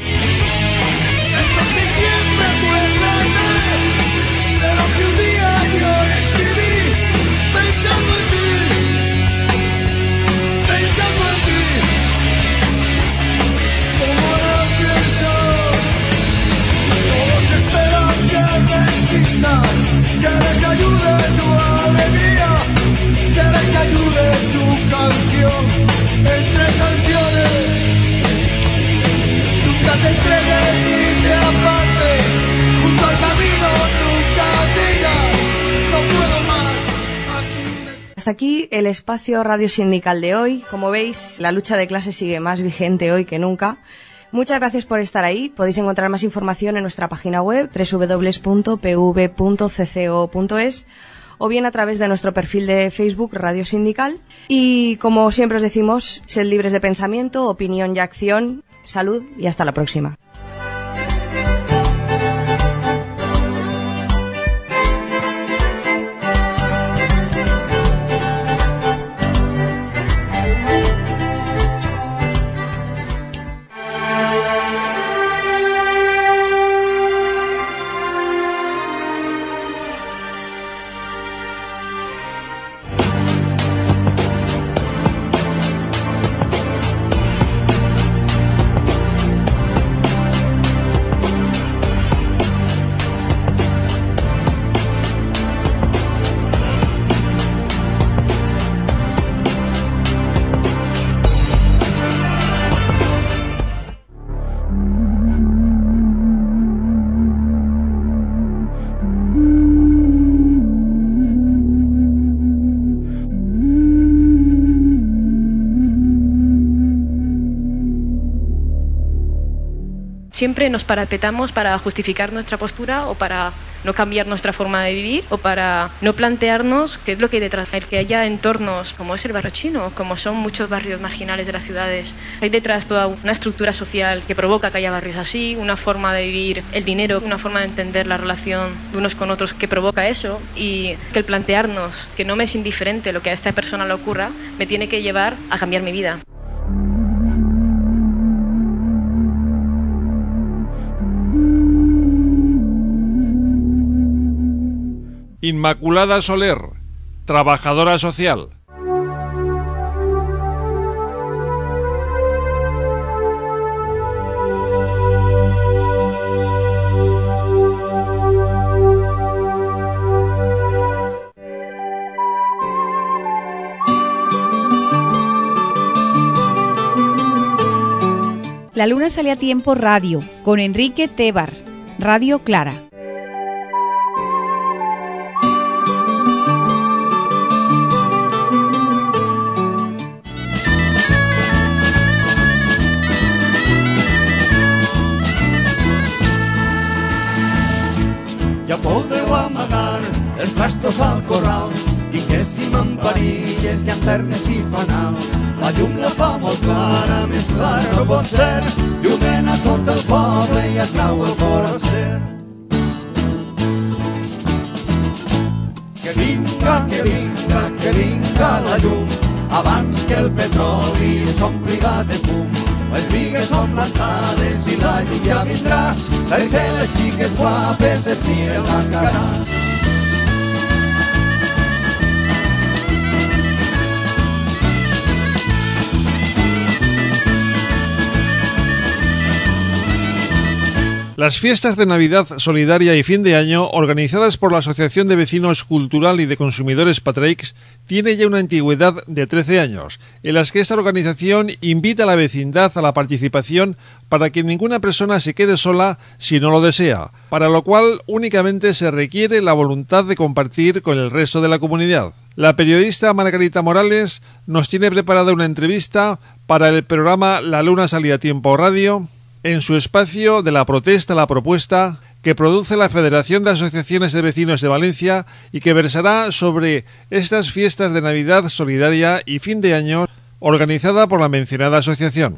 Que les ayude tu alegría, que les ayude tu canción, entre canciones. Nunca te entregues ni te apartes, junto al camino nunca digas, no puedo más. Aquí... Hasta aquí el espacio Radio Sindical de hoy. Como veis, la lucha de clases sigue más vigente hoy que nunca. Muchas gracias por estar ahí. Podéis encontrar más información en nuestra página web doble u doble u doble u punto p v punto c c o punto es o bien a través de nuestro perfil de Facebook Radio Sindical. Y como siempre os decimos, sed libres de pensamiento, opinión y acción. Salud y hasta la próxima. Siempre nos parapetamos para justificar nuestra postura o para no cambiar nuestra forma de vivir o para no plantearnos qué es lo que hay detrás. El que haya entornos como es el barrio chino, como son muchos barrios marginales de las ciudades, hay detrás toda una estructura social que provoca que haya barrios así, una forma de vivir el dinero, una forma de entender la relación de unos con otros que provoca eso, y que el plantearnos que no me es indiferente lo que a esta persona le ocurra me tiene que llevar a cambiar mi vida. Inmaculada Soler, trabajadora social. La luna sale a tiempo radio, con Enrique Tebar, Radio Clara. Ja podeu amagar els bastos al corral i que si m'emparilles, llanternes i fanals. La llum la fa molt clara, més clara no pot ser, llumena tot el poble i atrau el foraster. Que vinga, que vinga, que vinga la llum, abans que el petroli s'ompliga de fum. Les bigues són plantades i la llum ja vindrà, perquè les xiques guapes s'estiren la cara. Las fiestas de Navidad solidaria y fin de año, organizadas por la Asociación de Vecinos Cultural y de Consumidores Patraix, tiene ya una antigüedad de trece años, en las que esta organización invita a la vecindad a la participación para que ninguna persona se quede sola si no lo desea, para lo cual únicamente se requiere la voluntad de compartir con el resto de la comunidad. La periodista Margarita Morales nos tiene preparada una entrevista para el programa La Luna Salía a Tiempo Radio, en su espacio de la protesta a la propuesta, que produce la Federación de Asociaciones de Vecinos de Valencia y que versará sobre estas fiestas de Navidad solidaria y fin de año organizada por la mencionada asociación.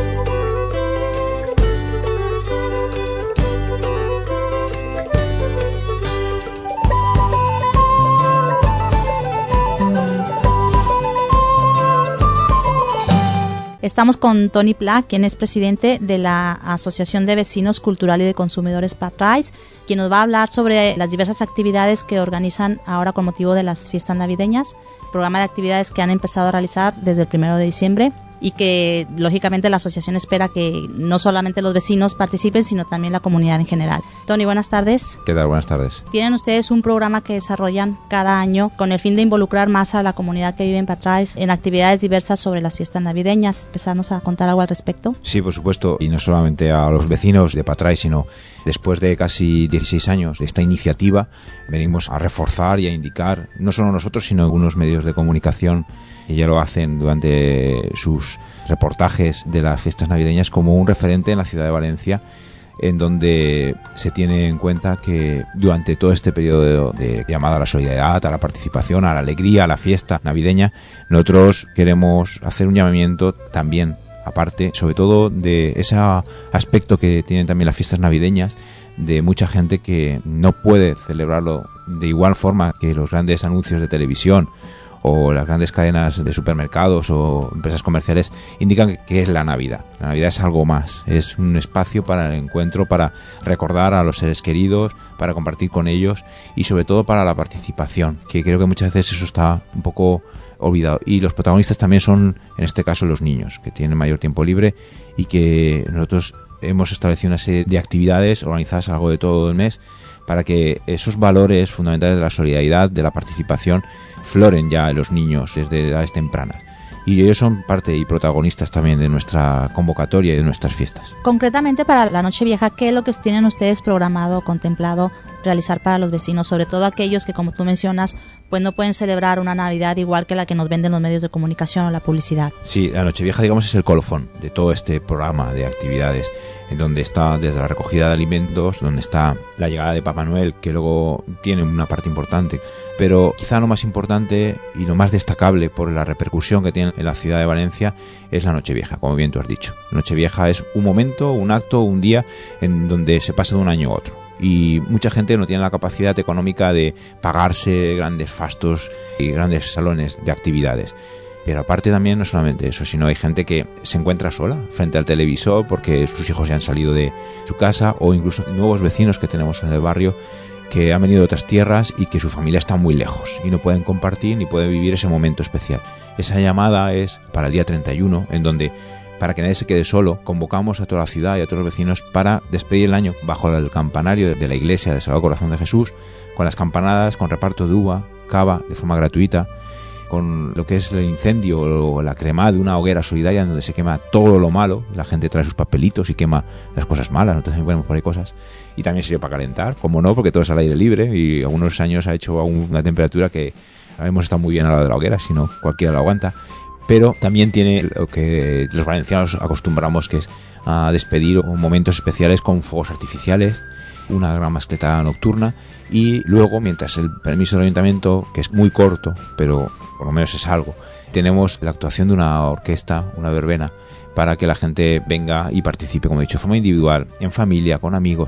Estamos con Toni Pla, quien es presidente de la Asociación de Vecinos Cultural y de Consumidores Patraix, quien nos va a hablar sobre las diversas actividades que organizan ahora con motivo de las fiestas navideñas, programa de actividades que han empezado a realizar desde el primero de diciembre y que lógicamente la asociación espera que no solamente los vecinos participen, sino también la comunidad en general. Toni, buenas tardes. ¿Qué tal? Buenas tardes. Tienen ustedes un programa que desarrollan cada año con el fin de involucrar más a la comunidad que vive en Patraix en actividades diversas sobre las fiestas navideñas. ¿Empezarnos a contar algo al respecto? Sí, por supuesto, y no solamente a los vecinos de Patraix, sino después de casi dieciséis años de esta iniciativa, venimos a reforzar y a indicar, no solo nosotros, sino algunos medios de comunicación que ya lo hacen durante sus reportajes de las fiestas navideñas, como un referente en la ciudad de Valencia, en donde se tiene en cuenta que durante todo este periodo de, de llamada a la solidaridad, a la participación, a la alegría, a la fiesta navideña, nosotros queremos hacer un llamamiento también, aparte, sobre todo de ese aspecto que tienen también las fiestas navideñas, de mucha gente que no puede celebrarlo de igual forma que los grandes anuncios de televisión o las grandes cadenas de supermercados o empresas comerciales indican que es la Navidad. La Navidad es algo más, es un espacio para el encuentro, para recordar a los seres queridos, para compartir con ellos y sobre todo para la participación, que creo que muchas veces eso está un poco olvidado. Y los protagonistas también son, en este caso, los niños, que tienen mayor tiempo libre y que nosotros hemos establecido una serie de actividades organizadas a lo largo de todo el mes para que esos valores fundamentales de la solidaridad, de la participación, floren ya en los niños desde edades tempranas. Y ellos son parte y protagonistas también de nuestra convocatoria y de nuestras fiestas. Concretamente para la Nochevieja, ¿qué es lo que tienen ustedes programado, contemplado realizar para los vecinos? Sobre todo aquellos que, como tú mencionas, pues no pueden celebrar una Navidad igual que la que nos venden los medios de comunicación o la publicidad. Sí, la Nochevieja, digamos, es el colofón de todo este programa de actividades, en donde está desde la recogida de alimentos, donde está la llegada de Papá Noel, que luego tiene una parte importante, pero quizá lo más importante y lo más destacable por la repercusión que tiene en la ciudad de Valencia es la Nochevieja, como bien tú has dicho. Nochevieja es un momento, un acto, un día en donde se pasa de un año a otro. Y mucha gente no tiene la capacidad económica de pagarse grandes fastos y grandes salones de actividades. Pero aparte también no solamente eso, sino hay gente que se encuentra sola frente al televisor porque sus hijos ya han salido de su casa, o incluso nuevos vecinos que tenemos en el barrio que han venido de otras tierras y que su familia está muy lejos y no pueden compartir ni pueden vivir ese momento especial. Esa llamada es para el día treinta y uno, en donde, para que nadie se quede solo, convocamos a toda la ciudad y a todos los vecinos para despedir el año bajo el campanario de la iglesia del Sagrado Corazón de Jesús, con las campanadas, con reparto de uva, cava de forma gratuita, con lo que es el incendio o la cremada de una hoguera solidaria en donde se quema todo lo malo. La gente trae sus papelitos y quema las cosas malas, nosotros también ponemos por ahí cosas. Y también sirve para calentar, como no, porque todo es al aire libre y algunos años ha hecho una temperatura que hemos estado muy bien al lado de la hoguera, si no cualquiera lo aguanta. Pero también tiene lo que los valencianos acostumbramos, que es a despedir momentos especiales con fuegos artificiales, una gran mascleta nocturna, y luego, mientras el permiso del ayuntamiento, que es muy corto, pero por lo menos es algo, tenemos la actuación de una orquesta, una verbena, para que la gente venga y participe, como he dicho, de forma individual, en familia, con amigos.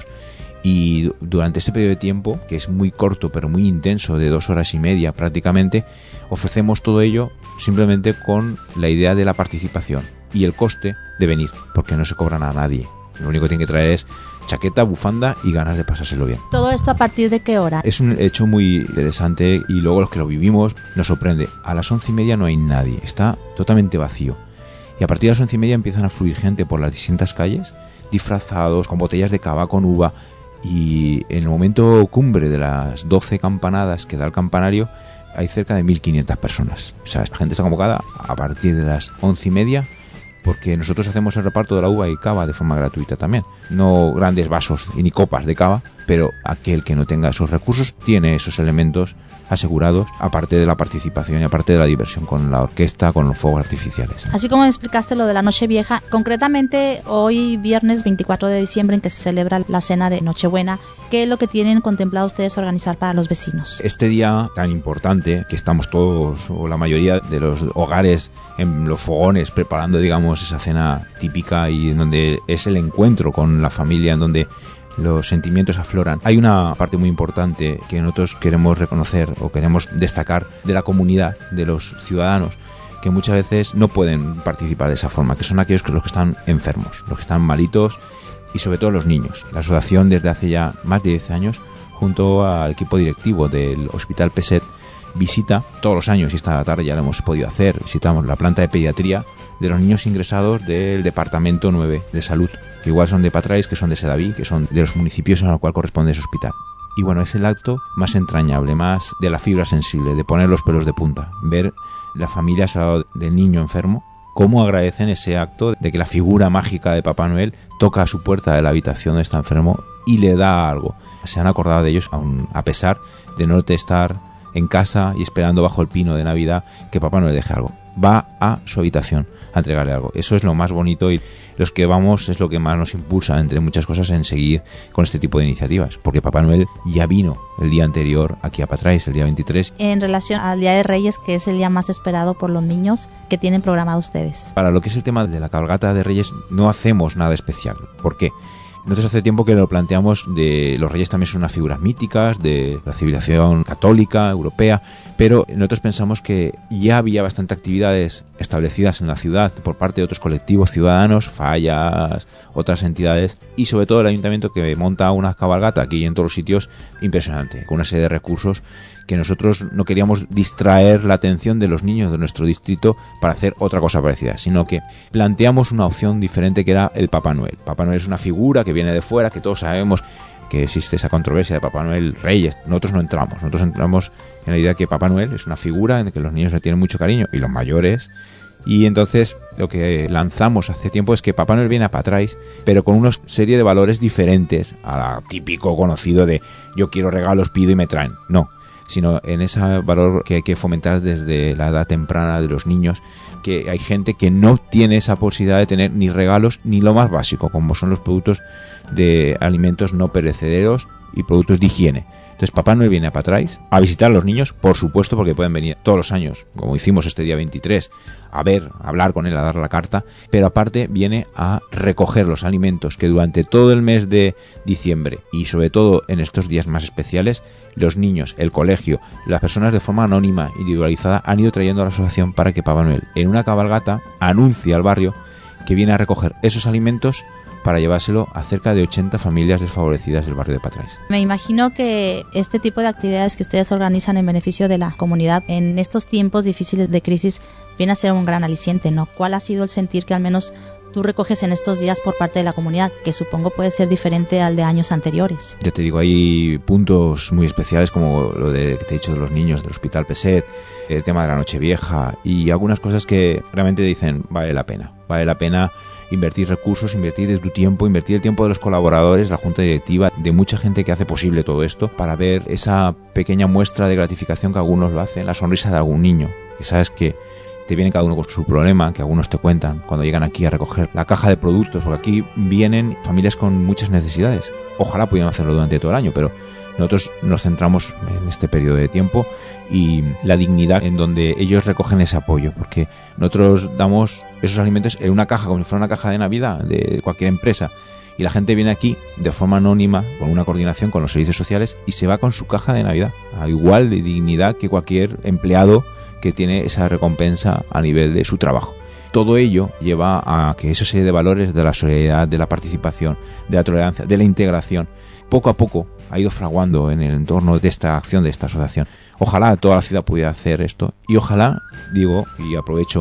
Y durante este periodo de tiempo, que es muy corto pero muy intenso, de dos horas y media prácticamente, ofrecemos todo ello simplemente con la idea de la participación y el coste de venir, porque no se cobran a nadie. Lo único que tienen que traer es chaqueta, bufanda y ganas de pasárselo bien. ¿Todo esto a partir de qué hora? Es un hecho muy interesante y luego los que lo vivimos nos sorprende. A las once y media no hay nadie, está totalmente vacío. Y a partir de las once y media empiezan a fluir gente por las distintas calles, disfrazados, con botellas de cava, con uva, y en el momento cumbre de las doce campanadas que da el campanario hay cerca de mil quinientas personas. O sea, esta gente está convocada a partir de las once y media, porque nosotros hacemos el reparto de la uva y cava de forma gratuita también. No grandes vasos y ni copas de cava, pero aquel que no tenga esos recursos tiene esos elementos asegurados, aparte de la participación y aparte de la diversión con la orquesta, con los fuegos artificiales. Así como explicaste lo de la Nochevieja, concretamente hoy viernes veinticuatro de diciembre, en que se celebra la cena de Nochebuena, ¿qué es lo que tienen contemplado ustedes organizar para los vecinos? Este día tan importante, que estamos todos, o la mayoría de los hogares, en los fogones, preparando, digamos, esa cena típica, y en donde es el encuentro con la familia, en donde los sentimientos afloran. Hay una parte muy importante que nosotros queremos reconocer o queremos destacar de la comunidad, de los ciudadanos, que muchas veces no pueden participar de esa forma, que son aquellos que los que están enfermos, los que están malitos, y sobre todo los niños. La asociación, desde hace ya más de diez años, junto al equipo directivo del Hospital Peset, visita todos los años, y esta tarde ya lo hemos podido hacer, visitamos la planta de pediatría de los niños ingresados del Departamento nueve de Salud, que igual son de Patrais, que son de Sedaví, que son de los municipios a los cuales corresponde ese hospital. Y bueno, es el acto más entrañable, más de la fibra sensible, de poner los pelos de punta, ver la familia al lado del niño enfermo, cómo agradecen ese acto de que la figura mágica de Papá Noel toca a su puerta de la habitación donde está enfermo y le da algo. Se han acordado de ellos, aun a pesar de no estar en casa y esperando bajo el pino de Navidad que Papá Noel deje algo. Va a su habitación a entregarle algo. Eso es lo más bonito, y los que vamos es lo que más nos impulsa, entre muchas cosas, en seguir con este tipo de iniciativas, porque Papá Noel ya vino el día anterior aquí a Patrais, el día veintitrés. En relación al Día de Reyes, que es el día más esperado por los niños, ¿qué tienen programado ustedes? Para lo que es el tema de la cabalgata de Reyes no hacemos nada especial. ¿Por qué? Nosotros hace tiempo que lo planteamos, de los reyes también son unas figuras míticas de la civilización católica, europea, pero nosotros pensamos que ya había bastantes actividades establecidas en la ciudad por parte de otros colectivos ciudadanos, fallas, otras entidades, y sobre todo el ayuntamiento, que monta una cabalgata aquí en todos los sitios impresionante, con una serie de recursos que nosotros no queríamos distraer la atención de los niños de nuestro distrito para hacer otra cosa parecida, sino que planteamos una opción diferente, que era el Papá Noel. Papá Noel es una figura que viene de fuera, que todos sabemos que existe esa controversia de Papá Noel Reyes. Nosotros no entramos, nosotros entramos en la idea que Papá Noel es una figura en la que los niños le tienen mucho cariño, y los mayores. Y entonces lo que lanzamos hace tiempo es que Papá Noel viene a Patrais, pero con una serie de valores diferentes a típico conocido de yo quiero regalos, pido y me traen. No, sino en ese valor que hay que fomentar desde la edad temprana de los niños, que hay gente que no tiene esa posibilidad de tener ni regalos ni lo más básico, como son los productos de alimentos no perecederos y productos de higiene. Entonces Papá Noel viene a Patrais a visitar a los niños, por supuesto, porque pueden venir todos los años, como hicimos este día veintitrés, a ver, a hablar con él, a dar la carta, pero aparte viene a recoger los alimentos que durante todo el mes de diciembre, y sobre todo en estos días más especiales, los niños, el colegio, las personas de forma anónima, individualizada, han ido trayendo a la asociación para que Papá Noel, en una cabalgata, anuncie al barrio que viene a recoger esos alimentos para llevárselo a cerca de ochenta familias desfavorecidas del barrio de Patrais. Me imagino que este tipo de actividades que ustedes organizan en beneficio de la comunidad en estos tiempos difíciles de crisis viene a ser un gran aliciente, ¿no? ¿Cuál ha sido el sentir que al menos tú recoges en estos días por parte de la comunidad, que supongo puede ser diferente al de años anteriores? Ya te digo, hay puntos muy especiales, como lo de que te he dicho de los niños del Hospital Peset, el tema de la Nochevieja, y algunas cosas que realmente dicen vale la pena, vale la pena invertir recursos, invertir de tu tiempo, invertir el tiempo de los colaboradores, la junta directiva, de mucha gente que hace posible todo esto, para ver esa pequeña muestra de gratificación que algunos lo hacen, la sonrisa de algún niño, que sabes que te viene cada uno con su problema, que algunos te cuentan cuando llegan aquí a recoger la caja de productos, porque aquí vienen familias con muchas necesidades. Ojalá pudieran hacerlo durante todo el año, pero nosotros nos centramos en este periodo de tiempo y la dignidad en donde ellos recogen ese apoyo, porque nosotros damos esos alimentos en una caja, como si fuera una caja de Navidad de cualquier empresa, y la gente viene aquí de forma anónima, con una coordinación con los servicios sociales, y se va con su caja de Navidad, a igual de dignidad que cualquier empleado que tiene esa recompensa a nivel de su trabajo. Todo ello lleva a que esa serie de valores de la solidaridad, de la participación, de la tolerancia, de la integración, poco a poco ha ido fraguando en el entorno de esta acción, de esta asociación. Ojalá toda la ciudad pudiera hacer esto, y ojalá, digo, y aprovecho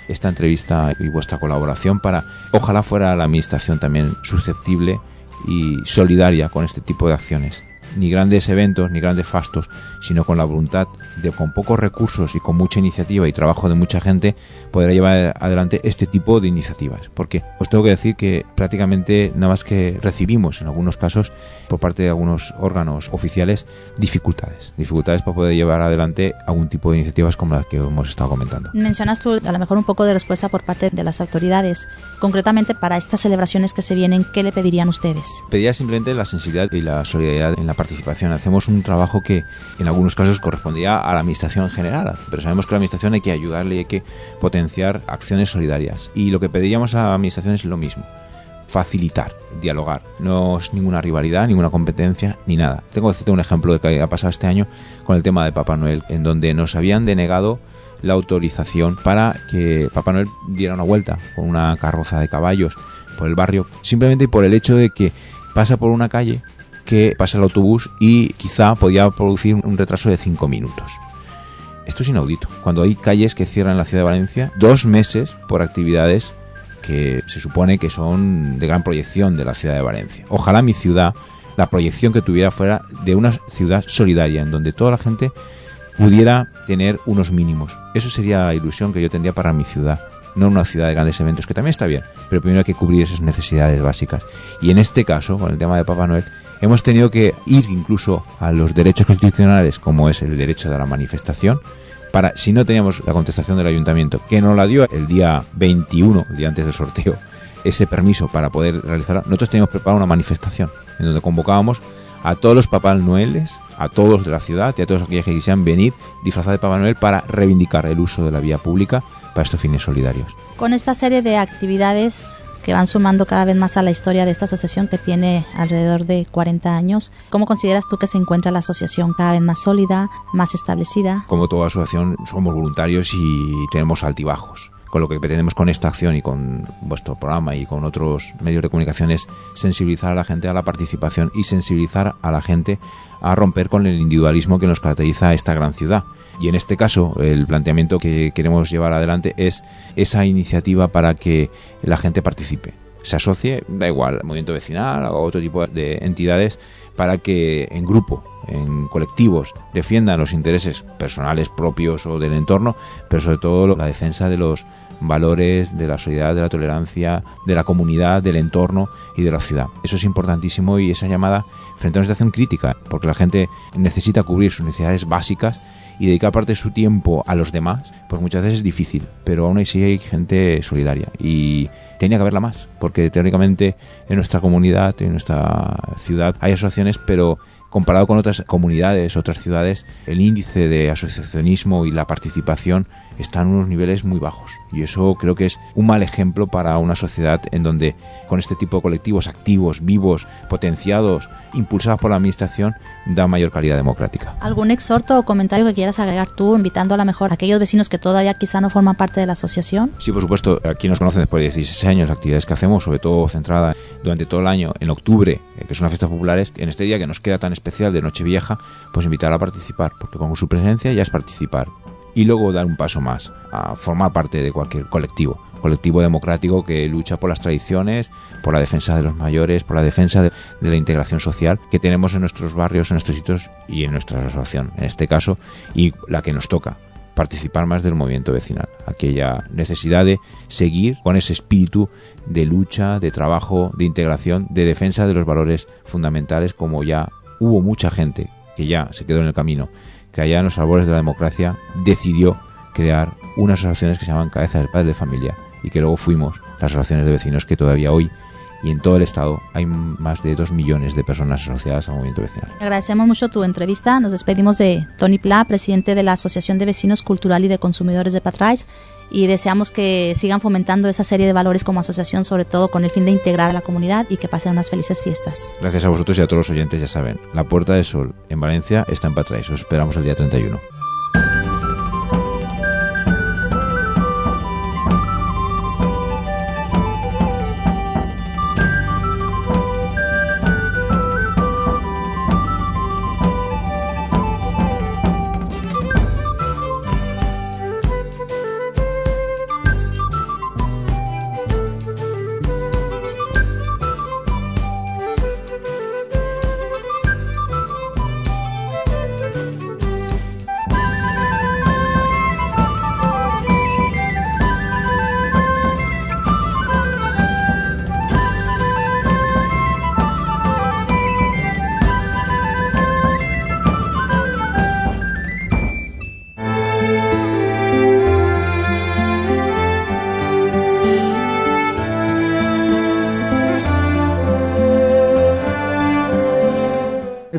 esta entrevista y vuestra colaboración para, ojalá fuera la administración también susceptible y solidaria con este tipo de acciones. Ni grandes eventos, ni grandes fastos, sino con la voluntad de, con pocos recursos y con mucha iniciativa y trabajo de mucha gente, poder llevar adelante este tipo de iniciativas. Porque os tengo que decir que prácticamente nada más que recibimos, en algunos casos, por parte de algunos órganos oficiales, dificultades. Dificultades para poder llevar adelante algún tipo de iniciativas como las que hemos estado comentando. Mencionas tú a lo mejor un poco de respuesta por parte de las autoridades. Concretamente, para estas celebraciones que se vienen, ¿qué le pedirían ustedes? Pediría simplemente la sensibilidad y la solidaridad en la participación. Hacemos un trabajo que en algunos casos correspondía a la administración en general, pero sabemos que a la administración hay que ayudarle y hay que potenciar acciones solidarias. Y lo que pediríamos a la administración es lo mismo: facilitar, dialogar. No es ninguna rivalidad, ninguna competencia, ni nada. Tengo que decirte un ejemplo de que ha pasado este año con el tema de Papá Noel, en donde nos habían denegado la autorización para que Papá Noel diera una vuelta con una carroza de caballos por el barrio, simplemente por el hecho de que pasa por una calle que pasa el autobús y quizá podía producir un retraso de cinco minutos. Esto es inaudito. Cuando hay calles que cierran en la ciudad de Valencia dos meses por actividades que se supone que son de gran proyección de la ciudad de Valencia. Ojalá mi ciudad, la proyección que tuviera fuera de una ciudad solidaria, en donde toda la gente pudiera tener unos mínimos. Eso sería la ilusión que yo tendría para mi ciudad. No una ciudad de grandes eventos, que también está bien, pero primero hay que cubrir esas necesidades básicas. Y en este caso, con el tema de Papá Noel, hemos tenido que ir incluso a los derechos constitucionales, como es el derecho de la manifestación, para, si no teníamos la contestación del ayuntamiento, que nos la dio el día veintiuno, el día antes del sorteo, ese permiso para poder realizarla, nosotros teníamos preparado una manifestación en donde convocábamos a todos los Papá Noeles, a todos de la ciudad y a todos aquellos que quisieran venir disfrazados de Papá Noel para reivindicar el uso de la vía pública para estos fines solidarios. Con esta serie de actividades que van sumando cada vez más a la historia de esta asociación, que tiene alrededor de cuarenta años, ¿cómo consideras tú que se encuentra la asociación cada vez más sólida, más establecida? Como toda asociación, somos voluntarios y tenemos altibajos. Con lo que pretendemos con esta acción y con vuestro programa y con otros medios de comunicación es sensibilizar a la gente a la participación y sensibilizar a la gente a romper con el individualismo que nos caracteriza a esta gran ciudad. Y en este caso, el planteamiento que queremos llevar adelante es esa iniciativa para que la gente participe, se asocie, da igual, al movimiento vecinal o otro tipo de entidades, para que en grupo, en colectivos, defiendan los intereses personales propios o del entorno, pero sobre todo la defensa de los valores de la solidaridad, de la tolerancia, de la comunidad, del entorno y de la ciudad. Eso es importantísimo, y esa llamada frente a una situación crítica, porque la gente necesita cubrir sus necesidades básicas y dedicar parte de su tiempo a los demás, pues muchas veces es difícil, pero aún así hay gente solidaria y tenía que haberla más, porque teóricamente en nuestra comunidad, en nuestra ciudad hay asociaciones, pero comparado con otras comunidades, otras ciudades, el índice de asociacionismo y la participación están en unos niveles muy bajos, y eso creo que es un mal ejemplo para una sociedad en donde con este tipo de colectivos activos, vivos, potenciados, impulsados por la administración, da mayor calidad democrática. ¿Algún exhorto o comentario que quieras agregar tú, invitando a lo mejor a aquellos vecinos que todavía quizá no forman parte de la asociación? Sí, por supuesto. Aquí nos conocen después de dieciséis años, las actividades que hacemos, sobre todo centrada durante todo el año en octubre, que son las fiestas populares, en este día que nos queda tan especial de Nochevieja, pues invitar a participar, porque con su presencia ya es participar. Y luego dar un paso más, a formar parte de cualquier colectivo, colectivo democrático que lucha por las tradiciones, por la defensa de los mayores, por la defensa de, de la integración social que tenemos en nuestros barrios, en nuestros sitios y en nuestra asociación, en este caso, y la que nos toca, participar más del movimiento vecinal, aquella necesidad de seguir con ese espíritu de lucha, de trabajo, de integración, de defensa de los valores fundamentales, como ya hubo mucha gente que ya se quedó en el camino, que allá en los albores de la democracia decidió crear unas asociaciones que se llaman Cabeza del Padre de Familia, y que luego fuimos las asociaciones de vecinos que todavía hoy y en todo el estado hay más de dos millones de personas asociadas al movimiento vecinal. Agradecemos mucho tu entrevista. Nos despedimos de Toni Pla, presidente de la Asociación de Vecinos Cultural y de Consumidores de Patrais, y deseamos que sigan fomentando esa serie de valores como asociación, sobre todo con el fin de integrar a la comunidad, y que pasen unas felices fiestas. Gracias a vosotros y a todos los oyentes. Ya saben, la Puerta del Sol en Valencia está en Patrais. Os esperamos el día treinta y uno.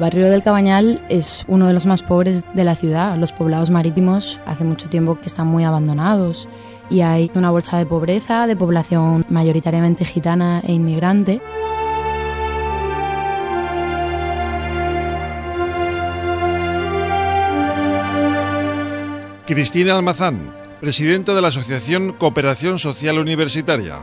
barrio del Cabañal es uno de los más pobres de la ciudad. Los poblados marítimos hace mucho tiempo que están muy abandonados y hay una bolsa de pobreza, de población mayoritariamente gitana e inmigrante. Cristina Almazán, presidenta de la Asociación Cooperación Social Universitaria.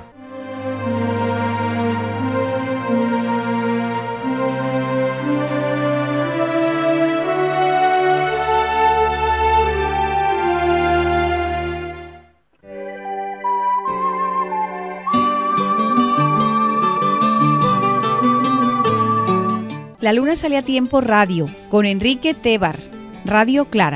La luna sale a tiempo radio, con Enrique Tebar, Radio Clara.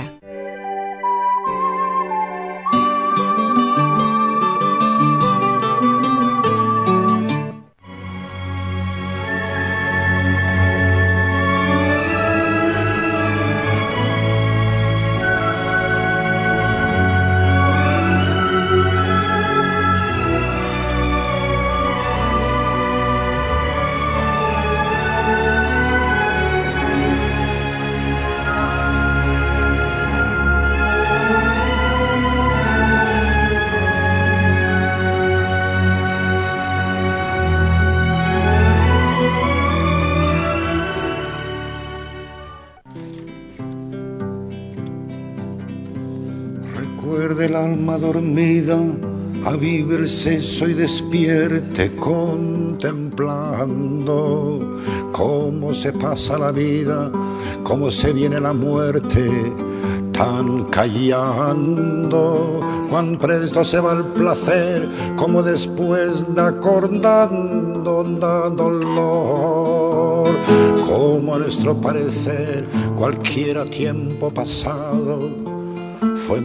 Recuerde el alma dormida, avíbrese, soy despierte contemplando cómo se pasa la vida, cómo se viene la muerte, tan callando, cuán presto se va el placer, como después de acordando da dolor, como a nuestro parecer cualquiera tiempo pasado fue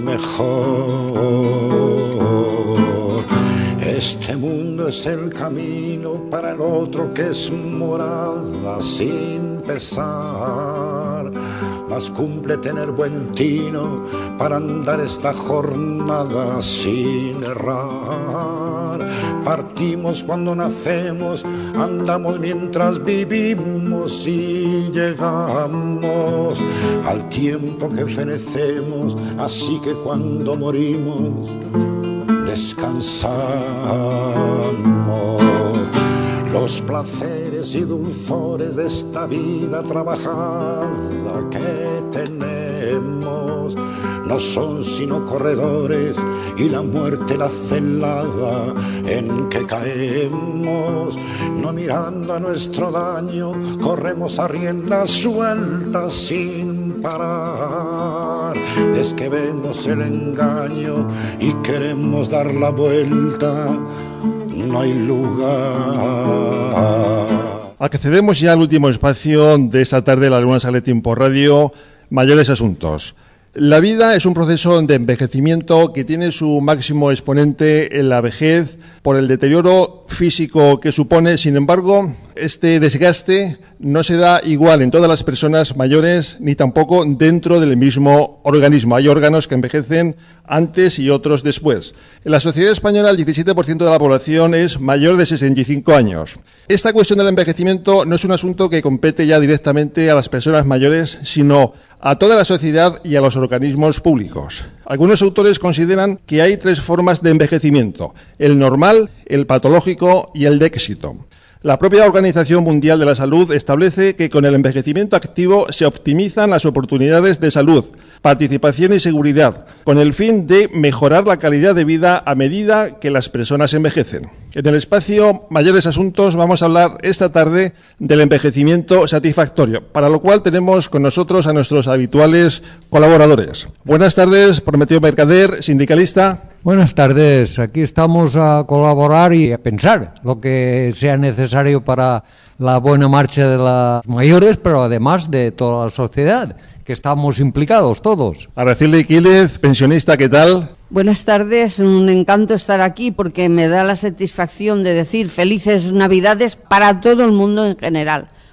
mejor. Este mundo es el camino para el otro que es morada sin pesar, mas cumple tener buen tino para andar esta jornada sin errar. Partimos cuando nacemos, andamos mientras vivimos y llegamos al tiempo que fenecemos, así que cuando morimos descansamos. Los placeres y dulzores de esta vida trabajada que tenemos no son sino corredores, y la muerte la celada en que caemos. No mirando a nuestro daño, corremos a rienda suelta sin parar. Es que vemos el engaño y queremos dar la vuelta, no hay lugar. Accedemos ya al último espacio de esta tarde, La Luna Sale Tiempo Radio, Mayores Asuntos. La vida es un proceso de envejecimiento que tiene su máximo exponente en la vejez por el deterioro físico que supone. Sin embargo, este desgaste no se da igual en todas las personas mayores ni tampoco dentro del mismo organismo. Hay órganos que envejecen antes y otros después. En la sociedad española el diecisiete por ciento de la población es mayor de sesenta y cinco años. Esta cuestión del envejecimiento no es un asunto que compete ya directamente a las personas mayores, sino a toda la sociedad y a los organismos públicos. Algunos autores consideran que hay tres formas de envejecimiento: el normal, el patológico y el de éxito. La propia Organización Mundial de la Salud establece que con el envejecimiento activo se optimizan las oportunidades de salud, participación y seguridad, con el fin de mejorar la calidad de vida a medida que las personas envejecen. En el espacio Mayores Asuntos vamos a hablar esta tarde del envejecimiento satisfactorio, para lo cual tenemos con nosotros a nuestros habituales colaboradores. Buenas tardes, Prometeo Mercader, sindicalista. Buenas tardes, aquí estamos a colaborar y a pensar lo que sea necesario para la buena marcha de las mayores, pero además de toda la sociedad, que estamos implicados todos. Araceli Quílez, pensionista, ¿qué tal? Buenas tardes, un encanto estar aquí porque me da la satisfacción de decir felices Navidades para todo el mundo en general.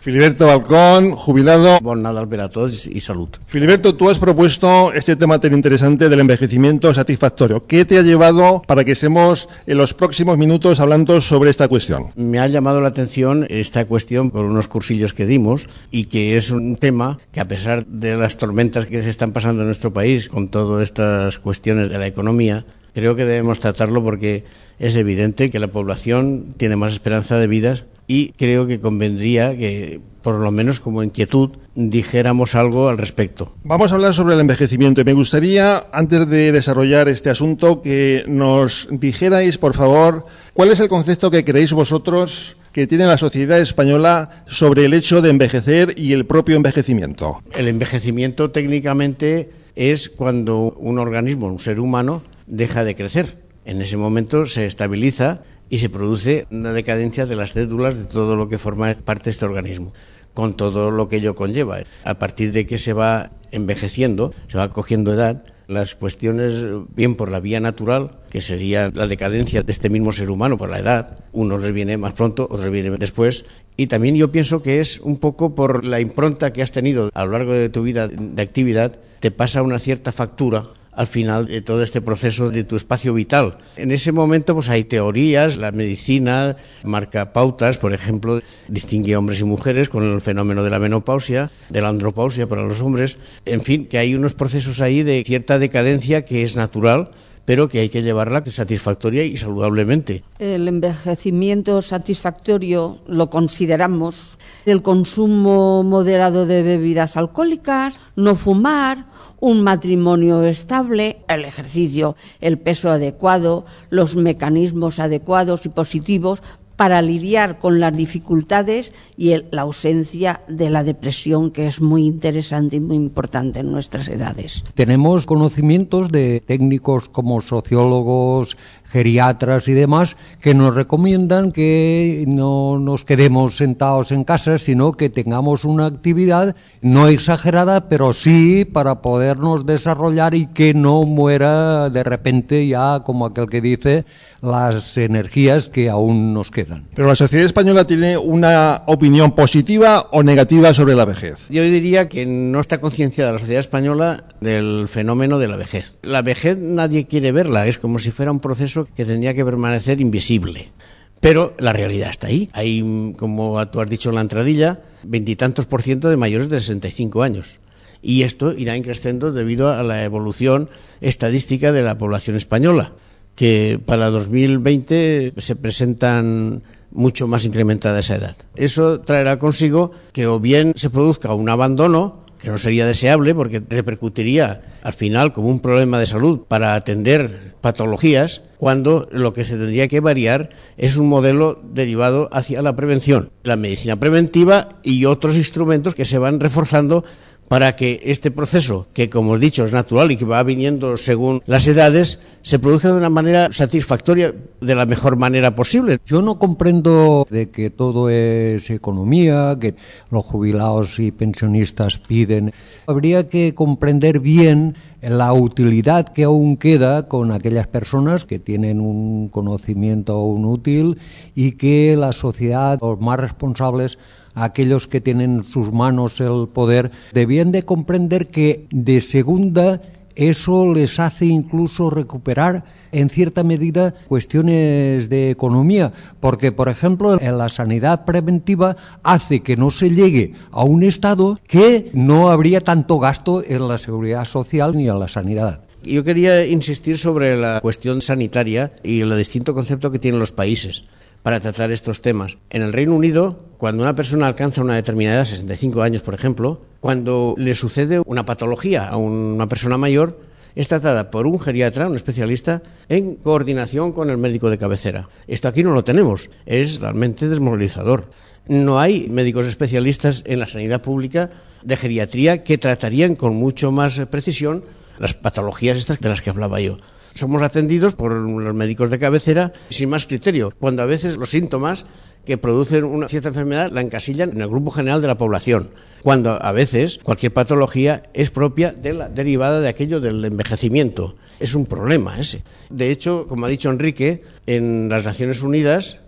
Filiberto Balcón, jubilado. Bon Nadal per a tots y salud. Filiberto, tú has propuesto este tema tan interesante del envejecimiento satisfactorio. ¿Qué te ha llevado para que estemos en los próximos minutos hablando sobre esta cuestión? Me ha llamado la atención esta cuestión por unos cursillos que dimos y que es un tema que, a pesar de las tormentas que se están pasando en nuestro país con todas estas cuestiones de la economía, creo que debemos tratarlo porque es evidente que la población tiene más esperanza de vidas y creo que convendría que, por lo menos como inquietud, dijéramos algo al respecto. Vamos a hablar sobre el envejecimiento y me gustaría, antes de desarrollar este asunto, que nos dijerais, por favor, cuál es el concepto que creéis vosotros que tiene la sociedad española sobre el hecho de envejecer y el propio envejecimiento. El envejecimiento técnicamente es cuando un organismo, un ser humano, deja de crecer. En ese momento se estabiliza y se produce una decadencia de las células de todo lo que forma parte de este organismo, con todo lo que ello conlleva. A partir de que se va envejeciendo, se va cogiendo edad, las cuestiones, bien por la vía natural, que sería la decadencia de este mismo ser humano por la edad, unos les viene más pronto, otros viene después, y también yo pienso que es un poco por la impronta que has tenido a lo largo de tu vida de actividad, te pasa una cierta factura al final de todo este proceso de tu espacio vital. En ese momento pues hay teorías, la medicina marca pautas, por ejemplo, distingue hombres y mujeres con el fenómeno de la menopausia, de la andropausia para los hombres, en fin, que hay unos procesos ahí de cierta decadencia que es natural, pero que hay que llevarla satisfactoria y saludablemente. El envejecimiento satisfactorio lo consideramos el consumo moderado de bebidas alcohólicas, no fumar, un matrimonio estable, el ejercicio, el peso adecuado, los mecanismos adecuados y positivos para lidiar con las dificultades y el, la ausencia de la depresión, que es muy interesante y muy importante en nuestras edades. Tenemos conocimientos de técnicos como sociólogos, geriatras y demás que nos recomiendan que no nos quedemos sentados en casa, sino que tengamos una actividad no exagerada, pero sí para podernos desarrollar y que no muera de repente ya, como aquel que dice, las energías que aún nos quedan. Pero la sociedad española tiene una opinión positiva o negativa sobre la vejez. Yo diría que no está concienciada la sociedad española del fenómeno de la vejez. La vejez nadie quiere verla, es como si fuera un proceso que tendría que permanecer invisible. Pero la realidad está ahí. Hay, como tú has dicho en la entradilla, veintitantos por ciento de mayores de sesenta y cinco años. Y esto irá increciendo debido a la evolución estadística de la población española, que para dos mil veinte se presentan mucho más incrementada esa edad. Eso traerá consigo que o bien se produzca un abandono, que no sería deseable porque repercutiría al final como un problema de salud para atender patologías, cuando lo que se tendría que variar es un modelo derivado hacia la prevención, la medicina preventiva y otros instrumentos que se van reforzando para que este proceso, que como he dicho es natural y que va viniendo según las edades, se produzca de una manera satisfactoria, de la mejor manera posible. Yo no comprendo de que todo es economía, que los jubilados y pensionistas piden. Habría que comprender bien la utilidad que aún queda con aquellas personas que tienen un conocimiento aún útil y que la sociedad, los más responsables, aquellos que tienen en sus manos el poder, debían de comprender que de segunda eso les hace incluso recuperar en cierta medida cuestiones de economía, porque por ejemplo en la sanidad preventiva hace que no se llegue a un estado que no habría tanto gasto en la seguridad social ni en la sanidad. Yo quería insistir sobre la cuestión sanitaria y el distinto concepto que tienen los países para tratar estos temas. En el Reino Unido, cuando una persona alcanza una determinada edad, sesenta y cinco años, por ejemplo, cuando le sucede una patología a una persona mayor, es tratada por un geriatra, un especialista, en coordinación con el médico de cabecera. Esto aquí no lo tenemos, es realmente desmoralizador. No hay médicos especialistas en la sanidad pública de geriatría que tratarían con mucho más precisión las patologías estas de las que hablaba yo. Somos atendidos por los médicos de cabecera sin más criterio, cuando a veces los síntomas que producen una cierta enfermedad la encasillan en el grupo general de la población, cuando a veces cualquier patología es propia de la derivada de aquello del envejecimiento. Es un problema ese. De hecho, como ha dicho Enrique, en las Naciones Unidas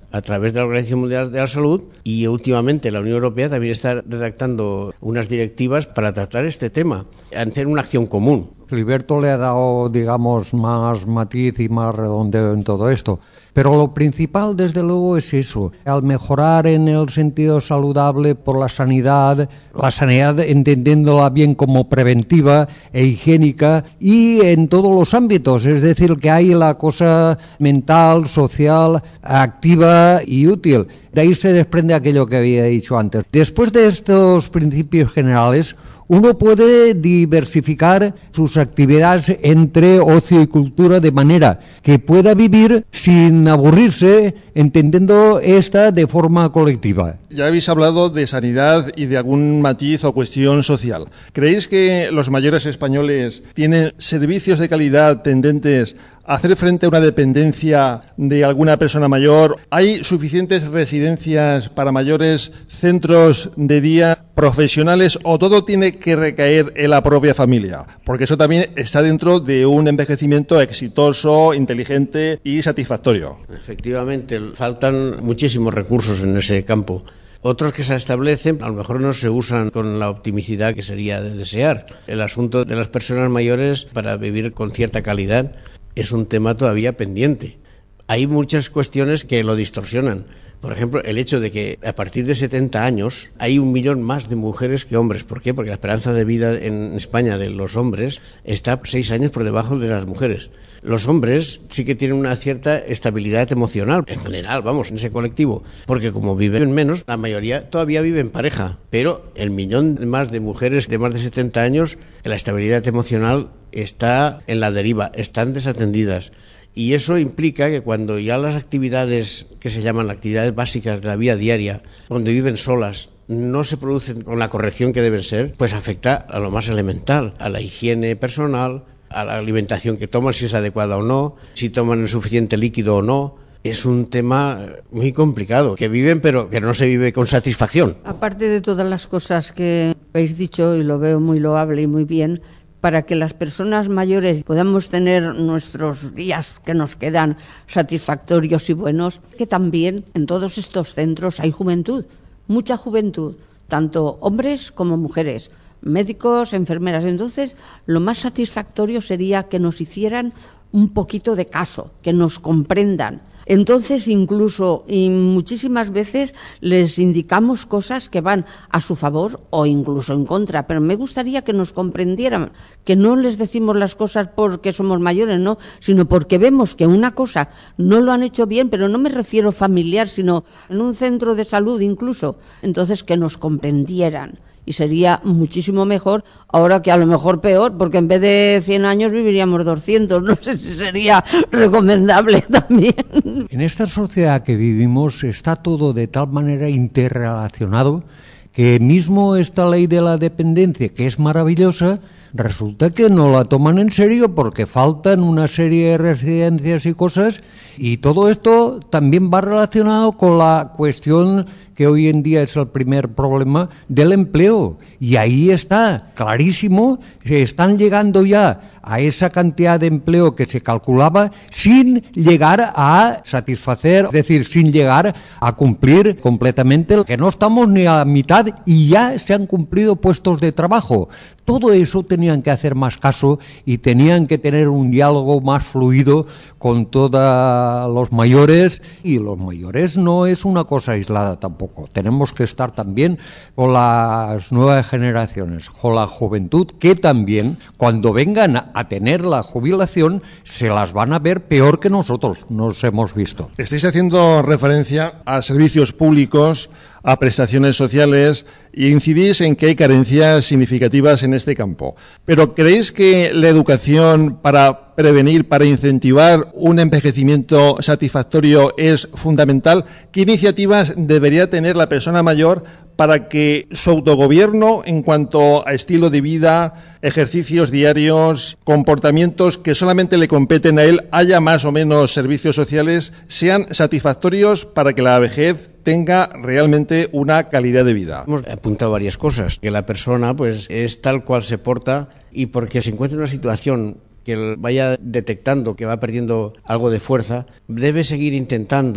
a través de la Organización Mundial de la Salud, y últimamente la Unión Europea también está redactando unas directivas para tratar este tema, hacer una acción común. Filiberto le ha dado, digamos, más matiz y más redondeo en todo esto. Pero lo principal, desde luego, es eso. Al mejorar en el sentido saludable por la sanidad, la sanidad entendiéndola bien como preventiva e higiénica, y en todos los ámbitos, es decir, que hay la cosa mental, social, activa y útil. De ahí se desprende aquello que había dicho antes. Después de estos principios generales, uno puede diversificar sus actividades entre ocio y cultura de manera que pueda vivir sin aburrirse, entendiendo esta de forma colectiva. Ya habéis hablado de sanidad y de algún matiz o cuestión social. ¿Creéis que los mayores españoles tienen servicios de calidad tendentes a hacer frente a una dependencia de alguna persona mayor? ¿Hay suficientes residencias para mayores, centros de día, profesionales, o todo tiene que recaer en la propia familia? Porque eso también está dentro de un envejecimiento exitoso, inteligente y satisfactorio. Efectivamente, faltan muchísimos recursos en ese campo. Otros que se establecen a lo mejor no se usan con la optimicidad que sería de desear. El asunto de las personas mayores para vivir con cierta calidad es un tema todavía pendiente. Hay muchas cuestiones que lo distorsionan. Por ejemplo, el hecho de que a partir de setenta años hay un millón más de mujeres que hombres. ¿Por qué? Porque la esperanza de vida en España de los hombres está seis años por debajo de las mujeres. Los hombres sí que tienen una cierta estabilidad emocional, en general, vamos, en ese colectivo, porque como viven menos, la mayoría todavía vive en pareja, pero el millón más de mujeres de más de setenta años, la estabilidad emocional está en la deriva, están desatendidas. Y eso implica que cuando ya las actividades que se llaman actividades básicas de la vida diaria, donde viven solas, no se producen con la corrección que deben ser, pues afecta a lo más elemental, a la higiene personal, a la alimentación que toman, si es adecuada o no, si toman el suficiente líquido o no. Es un tema muy complicado, que viven pero que no se vive con satisfacción. Aparte de todas las cosas que habéis dicho, y lo veo muy loable y muy bien, para que las personas mayores podamos tener nuestros días que nos quedan satisfactorios y buenos, que también en todos estos centros hay juventud, mucha juventud, tanto hombres como mujeres, médicos, enfermeras. Entonces, lo más satisfactorio sería que nos hicieran un poquito de caso, que nos comprendan. Entonces, incluso y muchísimas veces les indicamos cosas que van a su favor o incluso en contra, pero me gustaría que nos comprendieran, que no les decimos las cosas porque somos mayores, no, sino porque vemos que una cosa no lo han hecho bien, pero no me refiero familiar, sino en un centro de salud incluso. Entonces, que nos comprendieran. Y sería muchísimo mejor, ahora que a lo mejor peor, porque en vez de cien años viviríamos doscientos. No sé si sería recomendable también. En esta sociedad que vivimos está todo de tal manera interrelacionado que mismo esta ley de la dependencia, que es maravillosa, resulta que no la toman en serio porque faltan una serie de residencias y cosas, y todo esto también va relacionado con la cuestión que hoy en día es el primer problema del empleo. Y ahí está, clarísimo, se están llegando ya a esa cantidad de empleo que se calculaba sin llegar a satisfacer, es decir, sin llegar a cumplir completamente, que no estamos ni a la mitad y ya se han cumplido puestos de trabajo. Todo eso tenían que hacer más caso y tenían que tener un diálogo más fluido con todos los mayores, y los mayores no es una cosa aislada tampoco. Tenemos que estar también con las nuevas generaciones, con la juventud, que también cuando vengan a tener la jubilación se las van a ver peor que nosotros nos hemos visto. Estáis haciendo referencia a servicios públicos, a prestaciones sociales, e incidís en que hay carencias significativas en este campo. Pero ¿creéis que la educación para prevenir, para incentivar un envejecimiento satisfactorio es fundamental? ¿Qué iniciativas debería tener la persona mayor para que su autogobierno en cuanto a estilo de vida, ejercicios diarios, comportamientos que solamente le competen a él, haya más o menos servicios sociales, sean satisfactorios para que la vejez tenga realmente una calidad de vida? Hemos apuntado varias cosas, que la persona pues es tal cual se porta, y porque se encuentra en una situación que vaya detectando que va perdiendo algo de fuerza, debe seguir intentando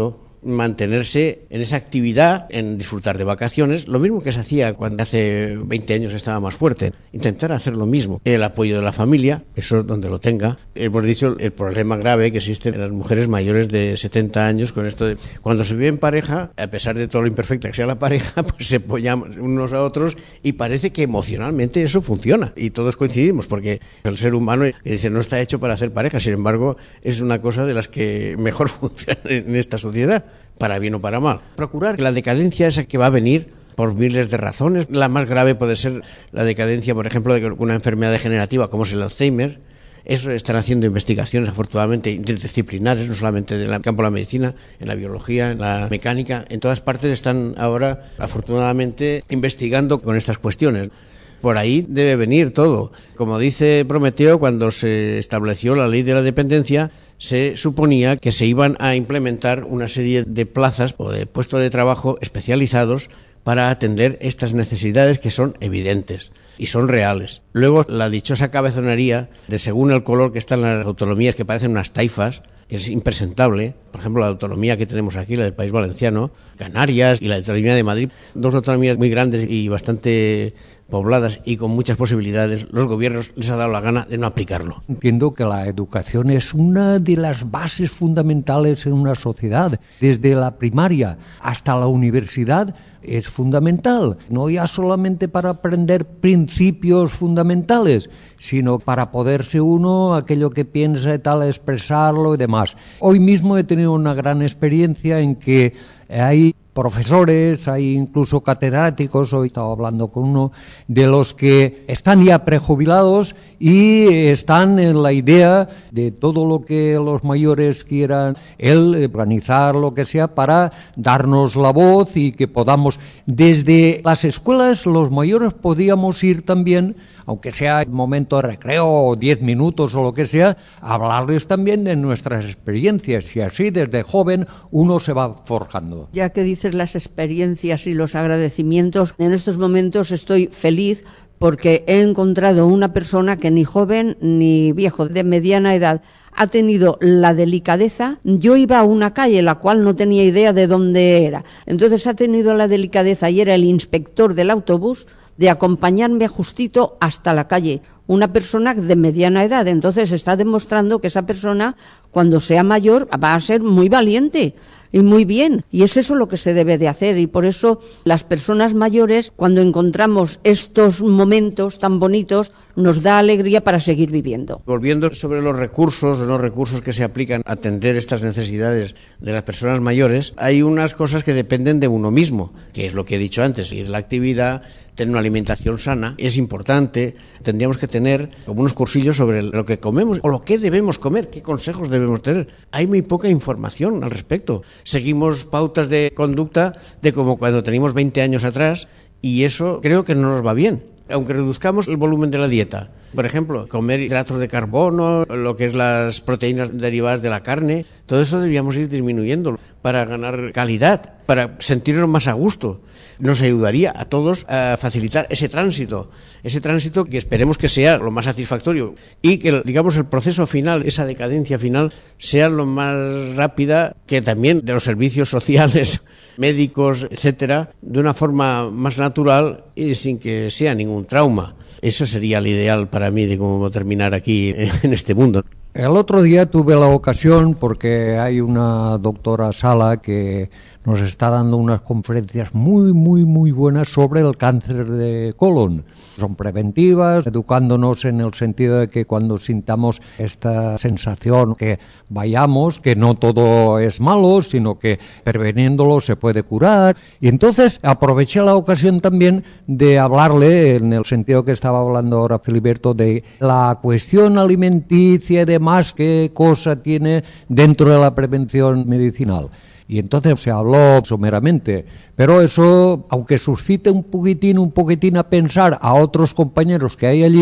mantenerse en esa actividad, en disfrutar de vacaciones, lo mismo que se hacía cuando hace veinte años estaba más fuerte, intentar hacer lo mismo. El apoyo de la familia, eso donde lo tenga. Hemos dicho el problema grave que existe en las mujeres mayores de setenta años con esto de cuando se vive en pareja, a pesar de todo lo imperfecta que sea la pareja, pues se apoyan unos a otros y parece que emocionalmente eso funciona y todos coincidimos porque el ser humano dice no está hecho para hacer pareja, sin embargo es una cosa de las que mejor funciona en esta sociedad, para bien o para mal. Procurar que la decadencia esa que va a venir por miles de razones, la más grave puede ser la decadencia, por ejemplo, de una enfermedad degenerativa como es el Alzheimer. Eso están haciendo investigaciones, afortunadamente, interdisciplinares, no solamente en el campo de la medicina, en la biología, en la mecánica. En todas partes están ahora, afortunadamente, investigando con estas cuestiones. Por ahí debe venir todo. Como dice Prometeo, cuando se estableció la ley de la dependencia, se suponía que se iban a implementar una serie de plazas o de puestos de trabajo especializados para atender estas necesidades que son evidentes y son reales. Luego, la dichosa cabezonería de según el color que están las autonomías, que parecen unas taifas, que es impresentable. Por ejemplo, la autonomía que tenemos aquí, la del País Valenciano, Canarias y la autonomía de Madrid, dos autonomías muy grandes y bastante pobladas y con muchas posibilidades, los gobiernos les ha dado la gana de no aplicarlo. Entiendo que la educación es una de las bases fundamentales en una sociedad. Desde la primaria hasta la universidad es fundamental, no ya solamente para aprender principios fundamentales, sino para poderse uno aquello que piensa y tal, expresarlo y demás. Hoy mismo he tenido una gran experiencia en que hay profesores, hay incluso catedráticos, hoy estaba hablando con uno, de los que están ya prejubilados y están en la idea de todo lo que los mayores quieran, el organizar lo que sea para darnos la voz y que podamos, desde las escuelas los mayores podíamos ir también, aunque sea un momento de recreo o diez minutos o lo que sea, hablarles también de nuestras experiencias y así desde joven uno se va forjando. Ya que dices las experiencias y los agradecimientos, en estos momentos estoy feliz porque he encontrado una persona que ni joven ni viejo, de mediana edad, ha tenido la delicadeza. Yo iba a una calle la cual no tenía idea de dónde era, entonces ha tenido la delicadeza, y era el inspector del autobús, de acompañarme justito hasta la calle, una persona de mediana edad. Entonces está demostrando que esa persona, cuando sea mayor, va a ser muy valiente y muy bien, y es eso lo que se debe de hacer, y por eso las personas mayores, cuando encontramos estos momentos tan bonitos, nos da alegría para seguir viviendo. Volviendo sobre los recursos, los recursos que se aplican a atender estas necesidades de las personas mayores, hay unas cosas que dependen de uno mismo, que es lo que he dicho antes, ir a la actividad, tener una alimentación sana, es importante. Tendríamos que tener como unos cursillos sobre lo que comemos o lo que debemos comer, qué consejos debemos tener. Hay muy poca información al respecto. Seguimos pautas de conducta de como cuando teníamos veinte años atrás, y eso creo que no nos va bien. Aunque reduzcamos el volumen de la dieta, por ejemplo, comer hidratos de carbono, lo que es las proteínas derivadas de la carne, todo eso deberíamos ir disminuyendo para ganar calidad, para sentirnos más a gusto. Nos ayudaría a todos a facilitar ese tránsito, ese tránsito que esperemos que sea lo más satisfactorio y que, digamos, el proceso final, esa decadencia final, sea lo más rápida, que también de los servicios sociales, médicos, etcétera, de una forma más natural y sin que sea ningún trauma. Eso sería el ideal para mí de cómo terminar aquí en este mundo. El otro día tuve la ocasión, porque hay una doctora Sala que nos está dando unas conferencias muy, muy, muy buenas sobre el cáncer de colon. Son preventivas, educándonos en el sentido de que cuando sintamos esta sensación que vayamos, que no todo es malo, sino que preveniéndolo se puede curar. Y entonces aproveché la ocasión también de hablarle, en el sentido que estaba hablando ahora Filiberto, de la cuestión alimenticia y demás, qué cosa tiene dentro de la prevención medicinal. Y entonces se habló someramente, pero eso, aunque suscite un poquitín, un poquitín a pensar a otros compañeros que hay allí,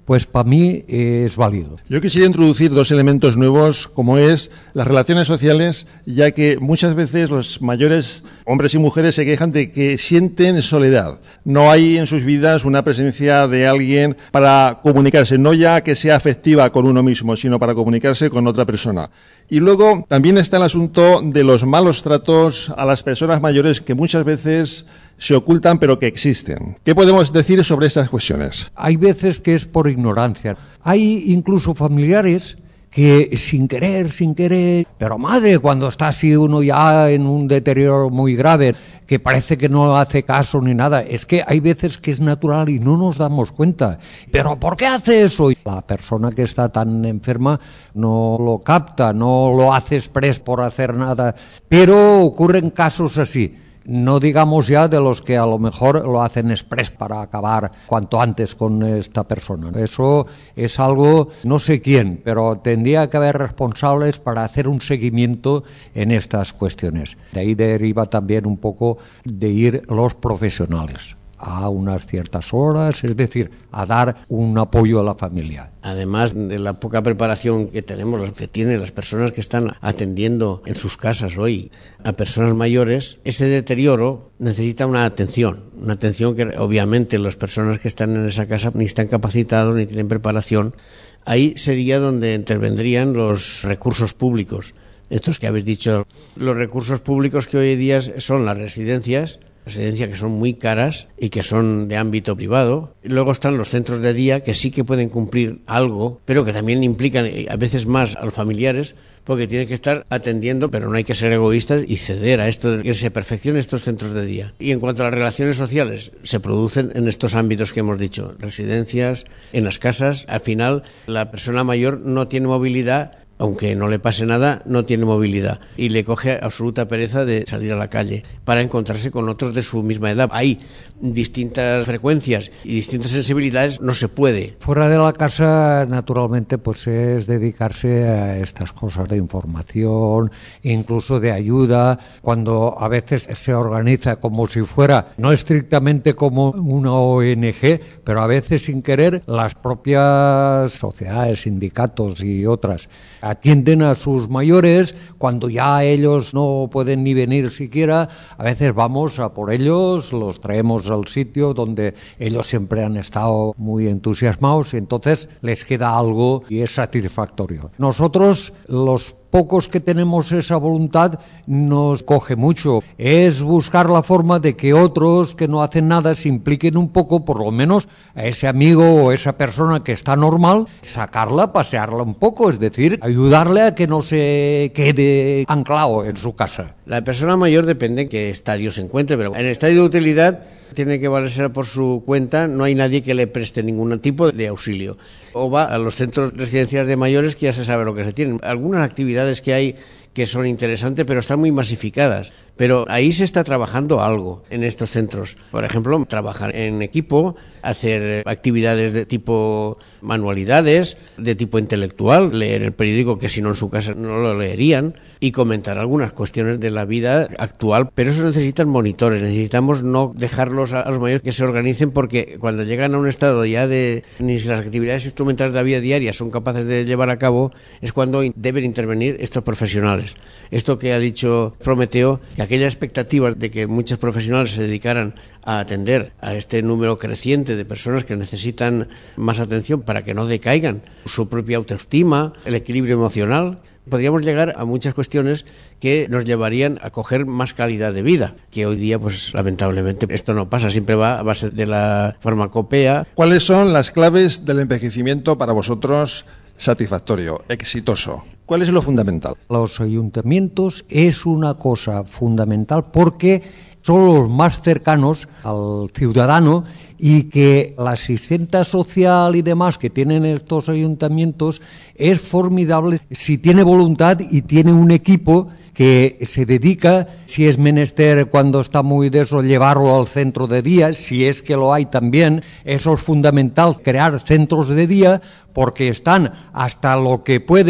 pues para mí es válido. Yo quisiera introducir dos elementos nuevos, como es las relaciones sociales, ya que muchas veces los mayores, hombres y mujeres, se quejan de que sienten soledad. No hay en sus vidas una presencia de alguien para comunicarse, no ya que sea afectiva con uno mismo, sino para comunicarse con otra persona. Y luego también está el asunto de los malos tratos a las personas mayores, que muchas veces se ocultan pero que existen. ¿Qué podemos decir sobre estas cuestiones? Hay veces que es por ignorancia. Hay incluso familiares que sin querer, sin querer, pero madre, cuando está así uno ya en un deterioro muy grave, que parece que no hace caso ni nada, es que hay veces que es natural y no nos damos cuenta. ¿Pero por qué hace eso? La persona que está tan enferma no lo capta, no lo hace exprés por hacer nada, pero ocurren casos así. No digamos ya de los que a lo mejor lo hacen exprés para acabar cuanto antes con esta persona. Eso es algo, no sé quién, pero tendría que haber responsables para hacer un seguimiento en estas cuestiones. De ahí deriva también un poco de ir los profesionales a unas ciertas horas, es decir, a dar un apoyo a la familia. Además de la poca preparación que tenemos, los que tienen las personas que están atendiendo en sus casas hoy a personas mayores, ese deterioro necesita una atención, una atención que obviamente las personas que están en esa casa ni están capacitados ni tienen preparación. Ahí sería donde intervendrían los recursos públicos. Estos que habéis dicho, los recursos públicos que hoy en día son las residencias, residencias que son muy caras y que son de ámbito privado. Y luego están los centros de día, que sí que pueden cumplir algo, pero que también implican a veces más a los familiares, porque tienen que estar atendiendo, pero no hay que ser egoístas y ceder a esto de que se perfeccionen estos centros de día. Y en cuanto a las relaciones sociales, se producen en estos ámbitos que hemos dicho, residencias, en las casas. Al final, la persona mayor no tiene movilidad, aunque no le pase nada, no tiene movilidad y le coge absoluta pereza de salir a la calle para encontrarse con otros de su misma edad. Hay distintas frecuencias y distintas sensibilidades, no se puede. Fuera de la casa, naturalmente, pues es dedicarse a estas cosas de información, incluso de ayuda, cuando a veces se organiza como si fuera, no estrictamente como una O N Ge, pero a veces sin querer las propias sociedades, sindicatos y otras atienden a sus mayores cuando ya ellos no pueden ni venir siquiera. A veces vamos a por ellos, los traemos al sitio donde ellos siempre han estado muy entusiasmados y entonces les queda algo y es satisfactorio. Nosotros, los pocos que tenemos esa voluntad, nos coge mucho. Es buscar la forma de que otros que no hacen nada se impliquen un poco, por lo menos a ese amigo o esa persona que está normal, sacarla, pasearla un poco, es decir, ayudarle a que no se quede anclado en su casa. La persona mayor depende en qué estadio se encuentre, pero en el estadio de utilidad tiene que valerse por su cuenta, no hay nadie que le preste ningún tipo de auxilio. O va a los centros residenciales de mayores, que ya se sabe lo que se tienen. Algunas actividades que hay que son interesantes, pero están muy masificadas. Pero ahí se está trabajando algo en estos centros. Por ejemplo, trabajar en equipo, hacer actividades de tipo manualidades, de tipo intelectual, leer el periódico que si no en su casa no lo leerían, y comentar algunas cuestiones de la vida actual. Pero eso necesitan monitores, necesitamos no dejarlos a los mayores que se organicen, porque cuando llegan a un estado ya de ni si las actividades instrumentales de la vida diaria son capaces de llevar a cabo, es cuando deben intervenir estos profesionales. Esto que ha dicho Prometeo, que aquellas expectativas de que muchos profesionales se dedicaran a atender a este número creciente de personas que necesitan más atención para que no decaigan su propia autoestima, el equilibrio emocional, podríamos llegar a muchas cuestiones que nos llevarían a coger más calidad de vida, que hoy día, pues lamentablemente, esto no pasa, siempre va a base de la farmacopea. ¿Cuáles son las claves del envejecimiento para vosotros satisfactorio, exitoso? ¿Cuál es lo fundamental? Los ayuntamientos es una cosa fundamental porque son los más cercanos al ciudadano y que la asistencia social y demás que tienen estos ayuntamientos es formidable si tiene voluntad y tiene un equipo que se dedica, si es menester cuando está muy de eso, llevarlo al centro de día, si es que lo hay también. Eso es fundamental, crear centros de día, porque están hasta lo que pueden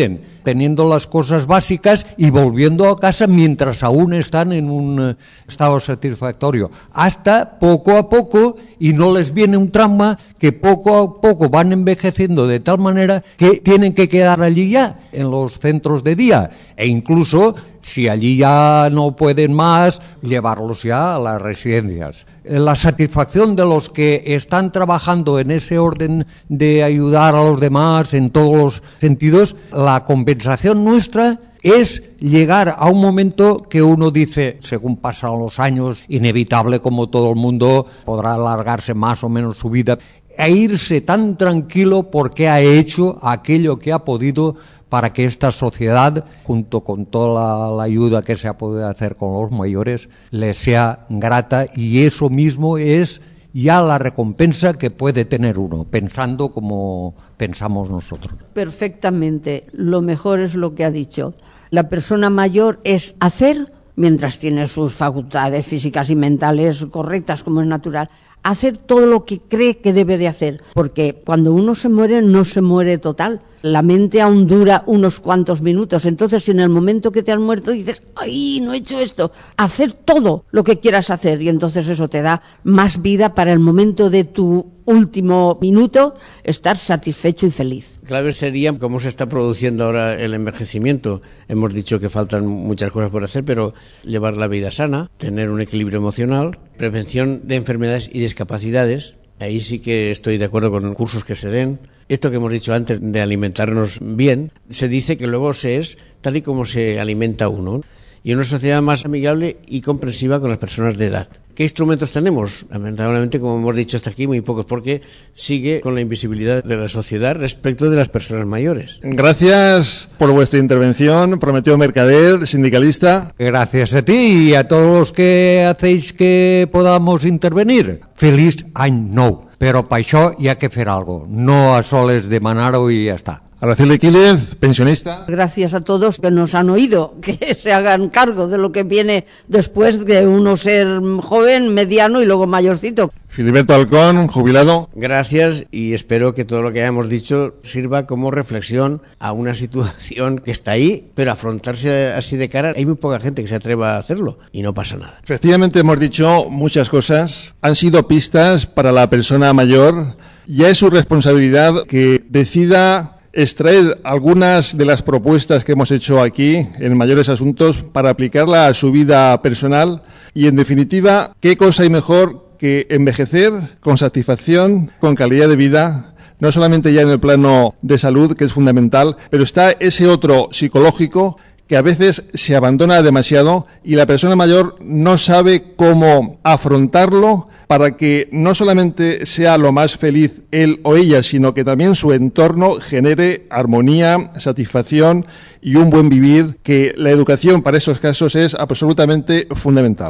obteniendo las cosas básicas y volviendo a casa mientras aún están en un estado satisfactorio, hasta poco a poco, y no les viene un trauma, que poco a poco van envejeciendo de tal manera que tienen que quedar allí ya, en los centros de día, e incluso, si allí ya no pueden más, llevarlos ya a las residencias. La satisfacción de los que están trabajando en ese orden de ayudar a los demás en todos los sentidos, la compensación nuestra es llegar a un momento que uno dice, según pasan los años, inevitable, como todo el mundo, podrá alargarse más o menos su vida, e irse tan tranquilo porque ha hecho aquello que ha podido para que esta sociedad, junto con toda la, la ayuda que se ha podido hacer con los mayores, les sea grata, y eso mismo es ya la recompensa que puede tener uno, pensando como pensamos nosotros. Perfectamente, lo mejor es lo que ha dicho. La persona mayor es hacer, mientras tiene sus facultades físicas y mentales correctas, como es natural, hacer todo lo que cree que debe de hacer, porque cuando uno se muere no se muere total, la mente aún dura unos cuantos minutos, entonces si en el momento que te has muerto dices, ¡ay, no he hecho esto!, hacer todo lo que quieras hacer, y entonces eso te da más vida para el momento de tu último minuto, estar satisfecho y feliz. Clave sería cómo se está produciendo ahora el envejecimiento. Hemos dicho que faltan muchas cosas por hacer, pero llevar la vida sana, tener un equilibrio emocional, prevención de enfermedades y discapacidades. Ahí sí que estoy de acuerdo con cursos que se den. Esto que hemos dicho antes de alimentarnos bien, se dice que luego se es tal y como se alimenta uno. Y una sociedad más amigable y comprensiva con las personas de edad. ¿Qué instrumentos tenemos? Lamentablemente, como hemos dicho hasta aquí, muy pocos, porque sigue con la invisibilidad de la sociedad respecto de las personas mayores. Gracias por vuestra intervención, Prometeo Mercader, sindicalista. Gracias a ti y a todos los que hacéis que podamos intervenir. Feliz any nou, però per això hi ha que fer algo, no a soles demanar-ho i ja està. Araceli Quílez, pensionista. Gracias a todos que nos han oído, que se hagan cargo de lo que viene después de uno ser joven, mediano y luego mayorcito. Filiberto Alcón, jubilado. Gracias, y espero que todo lo que hayamos dicho sirva como reflexión a una situación que está ahí, pero afrontarse así de cara, hay muy poca gente que se atreva a hacerlo y no pasa nada. Efectivamente, hemos dicho muchas cosas, han sido pistas para la persona mayor, ya es su responsabilidad que decida extraer algunas de las propuestas que hemos hecho aquí en Mayores Asuntos para aplicarla a su vida personal y, en definitiva, ¿qué cosa hay mejor que envejecer con satisfacción, con calidad de vida? No solamente ya en el plano de salud, que es fundamental, pero está ese otro psicológico que a veces se abandona demasiado y la persona mayor no sabe cómo afrontarlo para que no solamente sea lo más feliz él o ella, sino que también su entorno genere armonía, satisfacción y un buen vivir, que la educación para esos casos es absolutamente fundamental.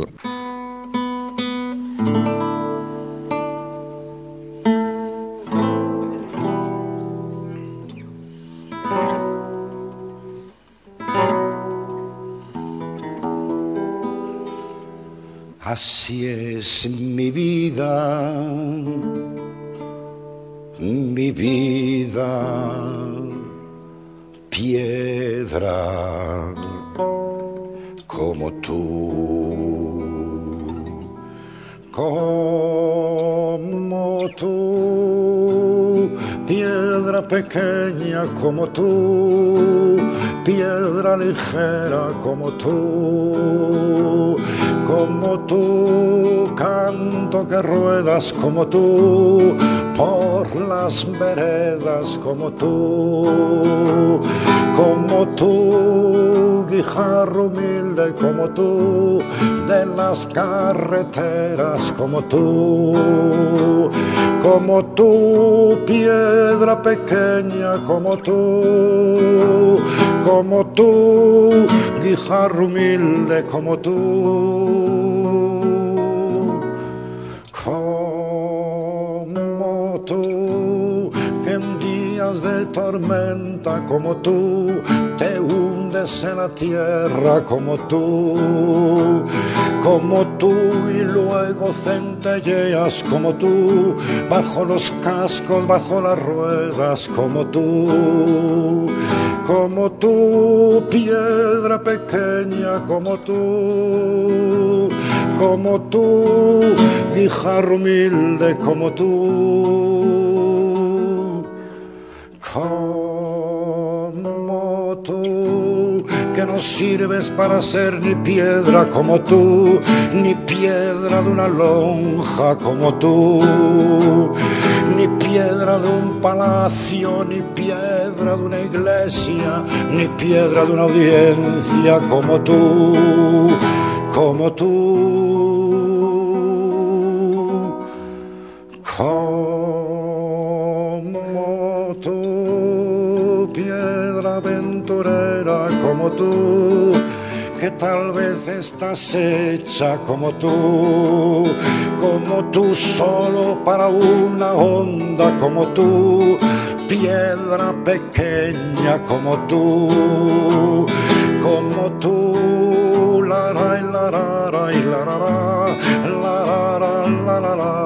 Así es mi vida, mi vida, piedra como tú, como tú, piedra pequeña como tú, piedra ligera como tú, como tú, canto que ruedas como tú, por las veredas como tú, como tú, guijarro humilde como tú, de las carreteras como tú, como tú, piedra pequeña como tú, como tú, guijarro humilde como tú, como tú, que en días de tormenta como tú, te hundes en la tierra como tú, como tú, y luego centelleas como tú, bajo los cascos, bajo las ruedas como tú, como tú, piedra pequeña como tú, como tú, guijarro humilde como tú, como tú, que no sirves para ser ni piedra como tú, ni piedra de una lonja como tú, ni piedra de un palacio, ni piedra de una iglesia, ni piedra de una audiencia como tú, como tú, como tú, piedra aventurera como tú, que tal vez estás hecha como tú, como tú solo para una onda como tú, piedra pequeña como tú, como tú, la la la la la la la la la la la.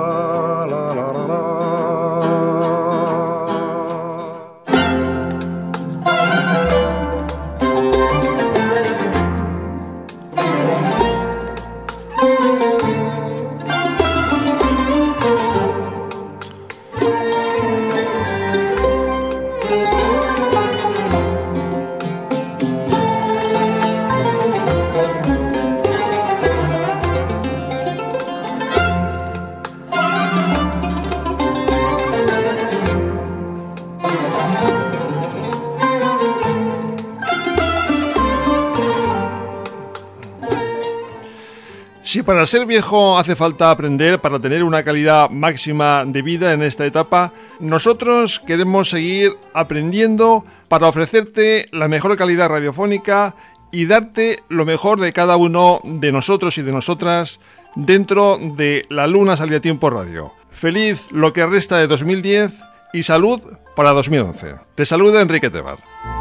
Si para ser viejo hace falta aprender para tener una calidad máxima de vida en esta etapa, nosotros queremos seguir aprendiendo para ofrecerte la mejor calidad radiofónica y darte lo mejor de cada uno de nosotros y de nosotras dentro de La Luna Sale a Tiempo Radio. Feliz lo que resta de dos mil diez y salud para dos mil once. Te saluda Enrique Tebar.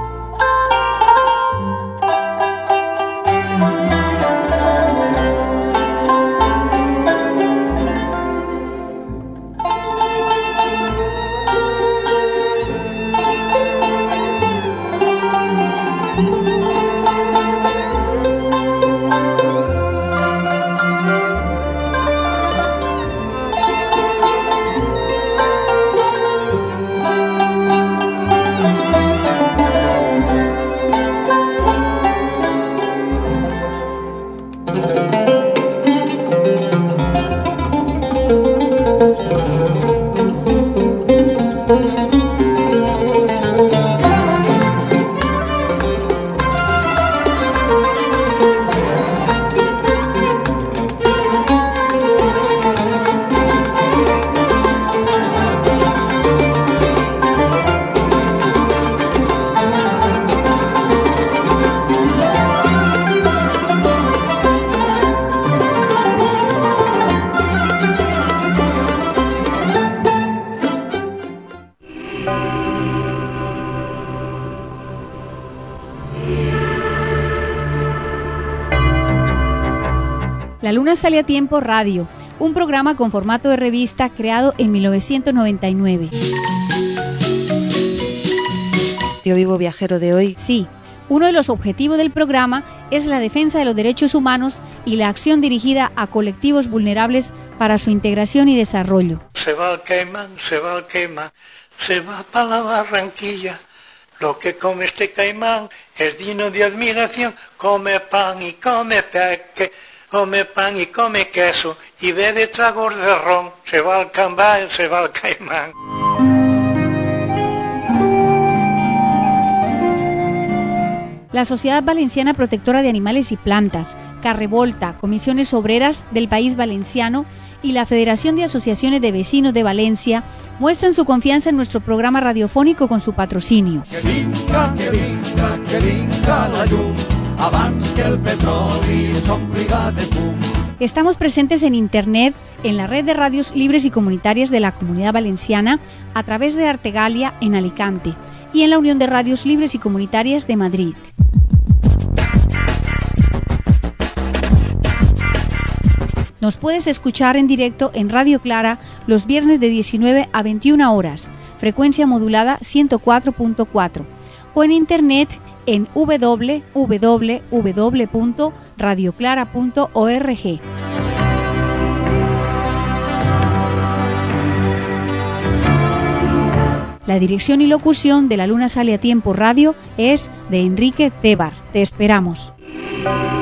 La Luna Sale a Tiempo Radio, un programa con formato de revista creado en mil novecientos noventa y nueve. Radio Vivo Viajero de hoy. Sí, uno de los objetivos del programa es la defensa de los derechos humanos y la acción dirigida a colectivos vulnerables para su integración y desarrollo. Se va al Caimán, se va al Caimán, se va para la Barranquilla. Lo que come este caimán es digno de admiración. Come pan y come peque, come pan y come queso y bebe tragos de ron. Se va al Caimán, se va al Caimán. La Sociedad Valenciana Protectora de Animales y Plantas, Carrevolta, Comisiones Obreras del País Valenciano y la Federación de Asociaciones de Vecinos de Valencia muestran su confianza en nuestro programa radiofónico con su patrocinio. Que vinga, que vinga, que vinga la llum, abans que el petroli s'ompliga de fum. Estamos presentes en Internet, en la red de radios libres y comunitarias de la Comunidad Valenciana, a través de Artegalia en Alicante y en la Unión de Radios Libres y Comunitarias de Madrid. Nos puedes escuchar en directo en Radio Clara los viernes de diecinueve a veintiuna horas, frecuencia modulada ciento cuatro punto cuatro, o en internet en doble u doble u doble u punto radio clara punto org. La dirección y locución de La Luna Sale a Tiempo Radio es de Enrique Tebar. Te esperamos.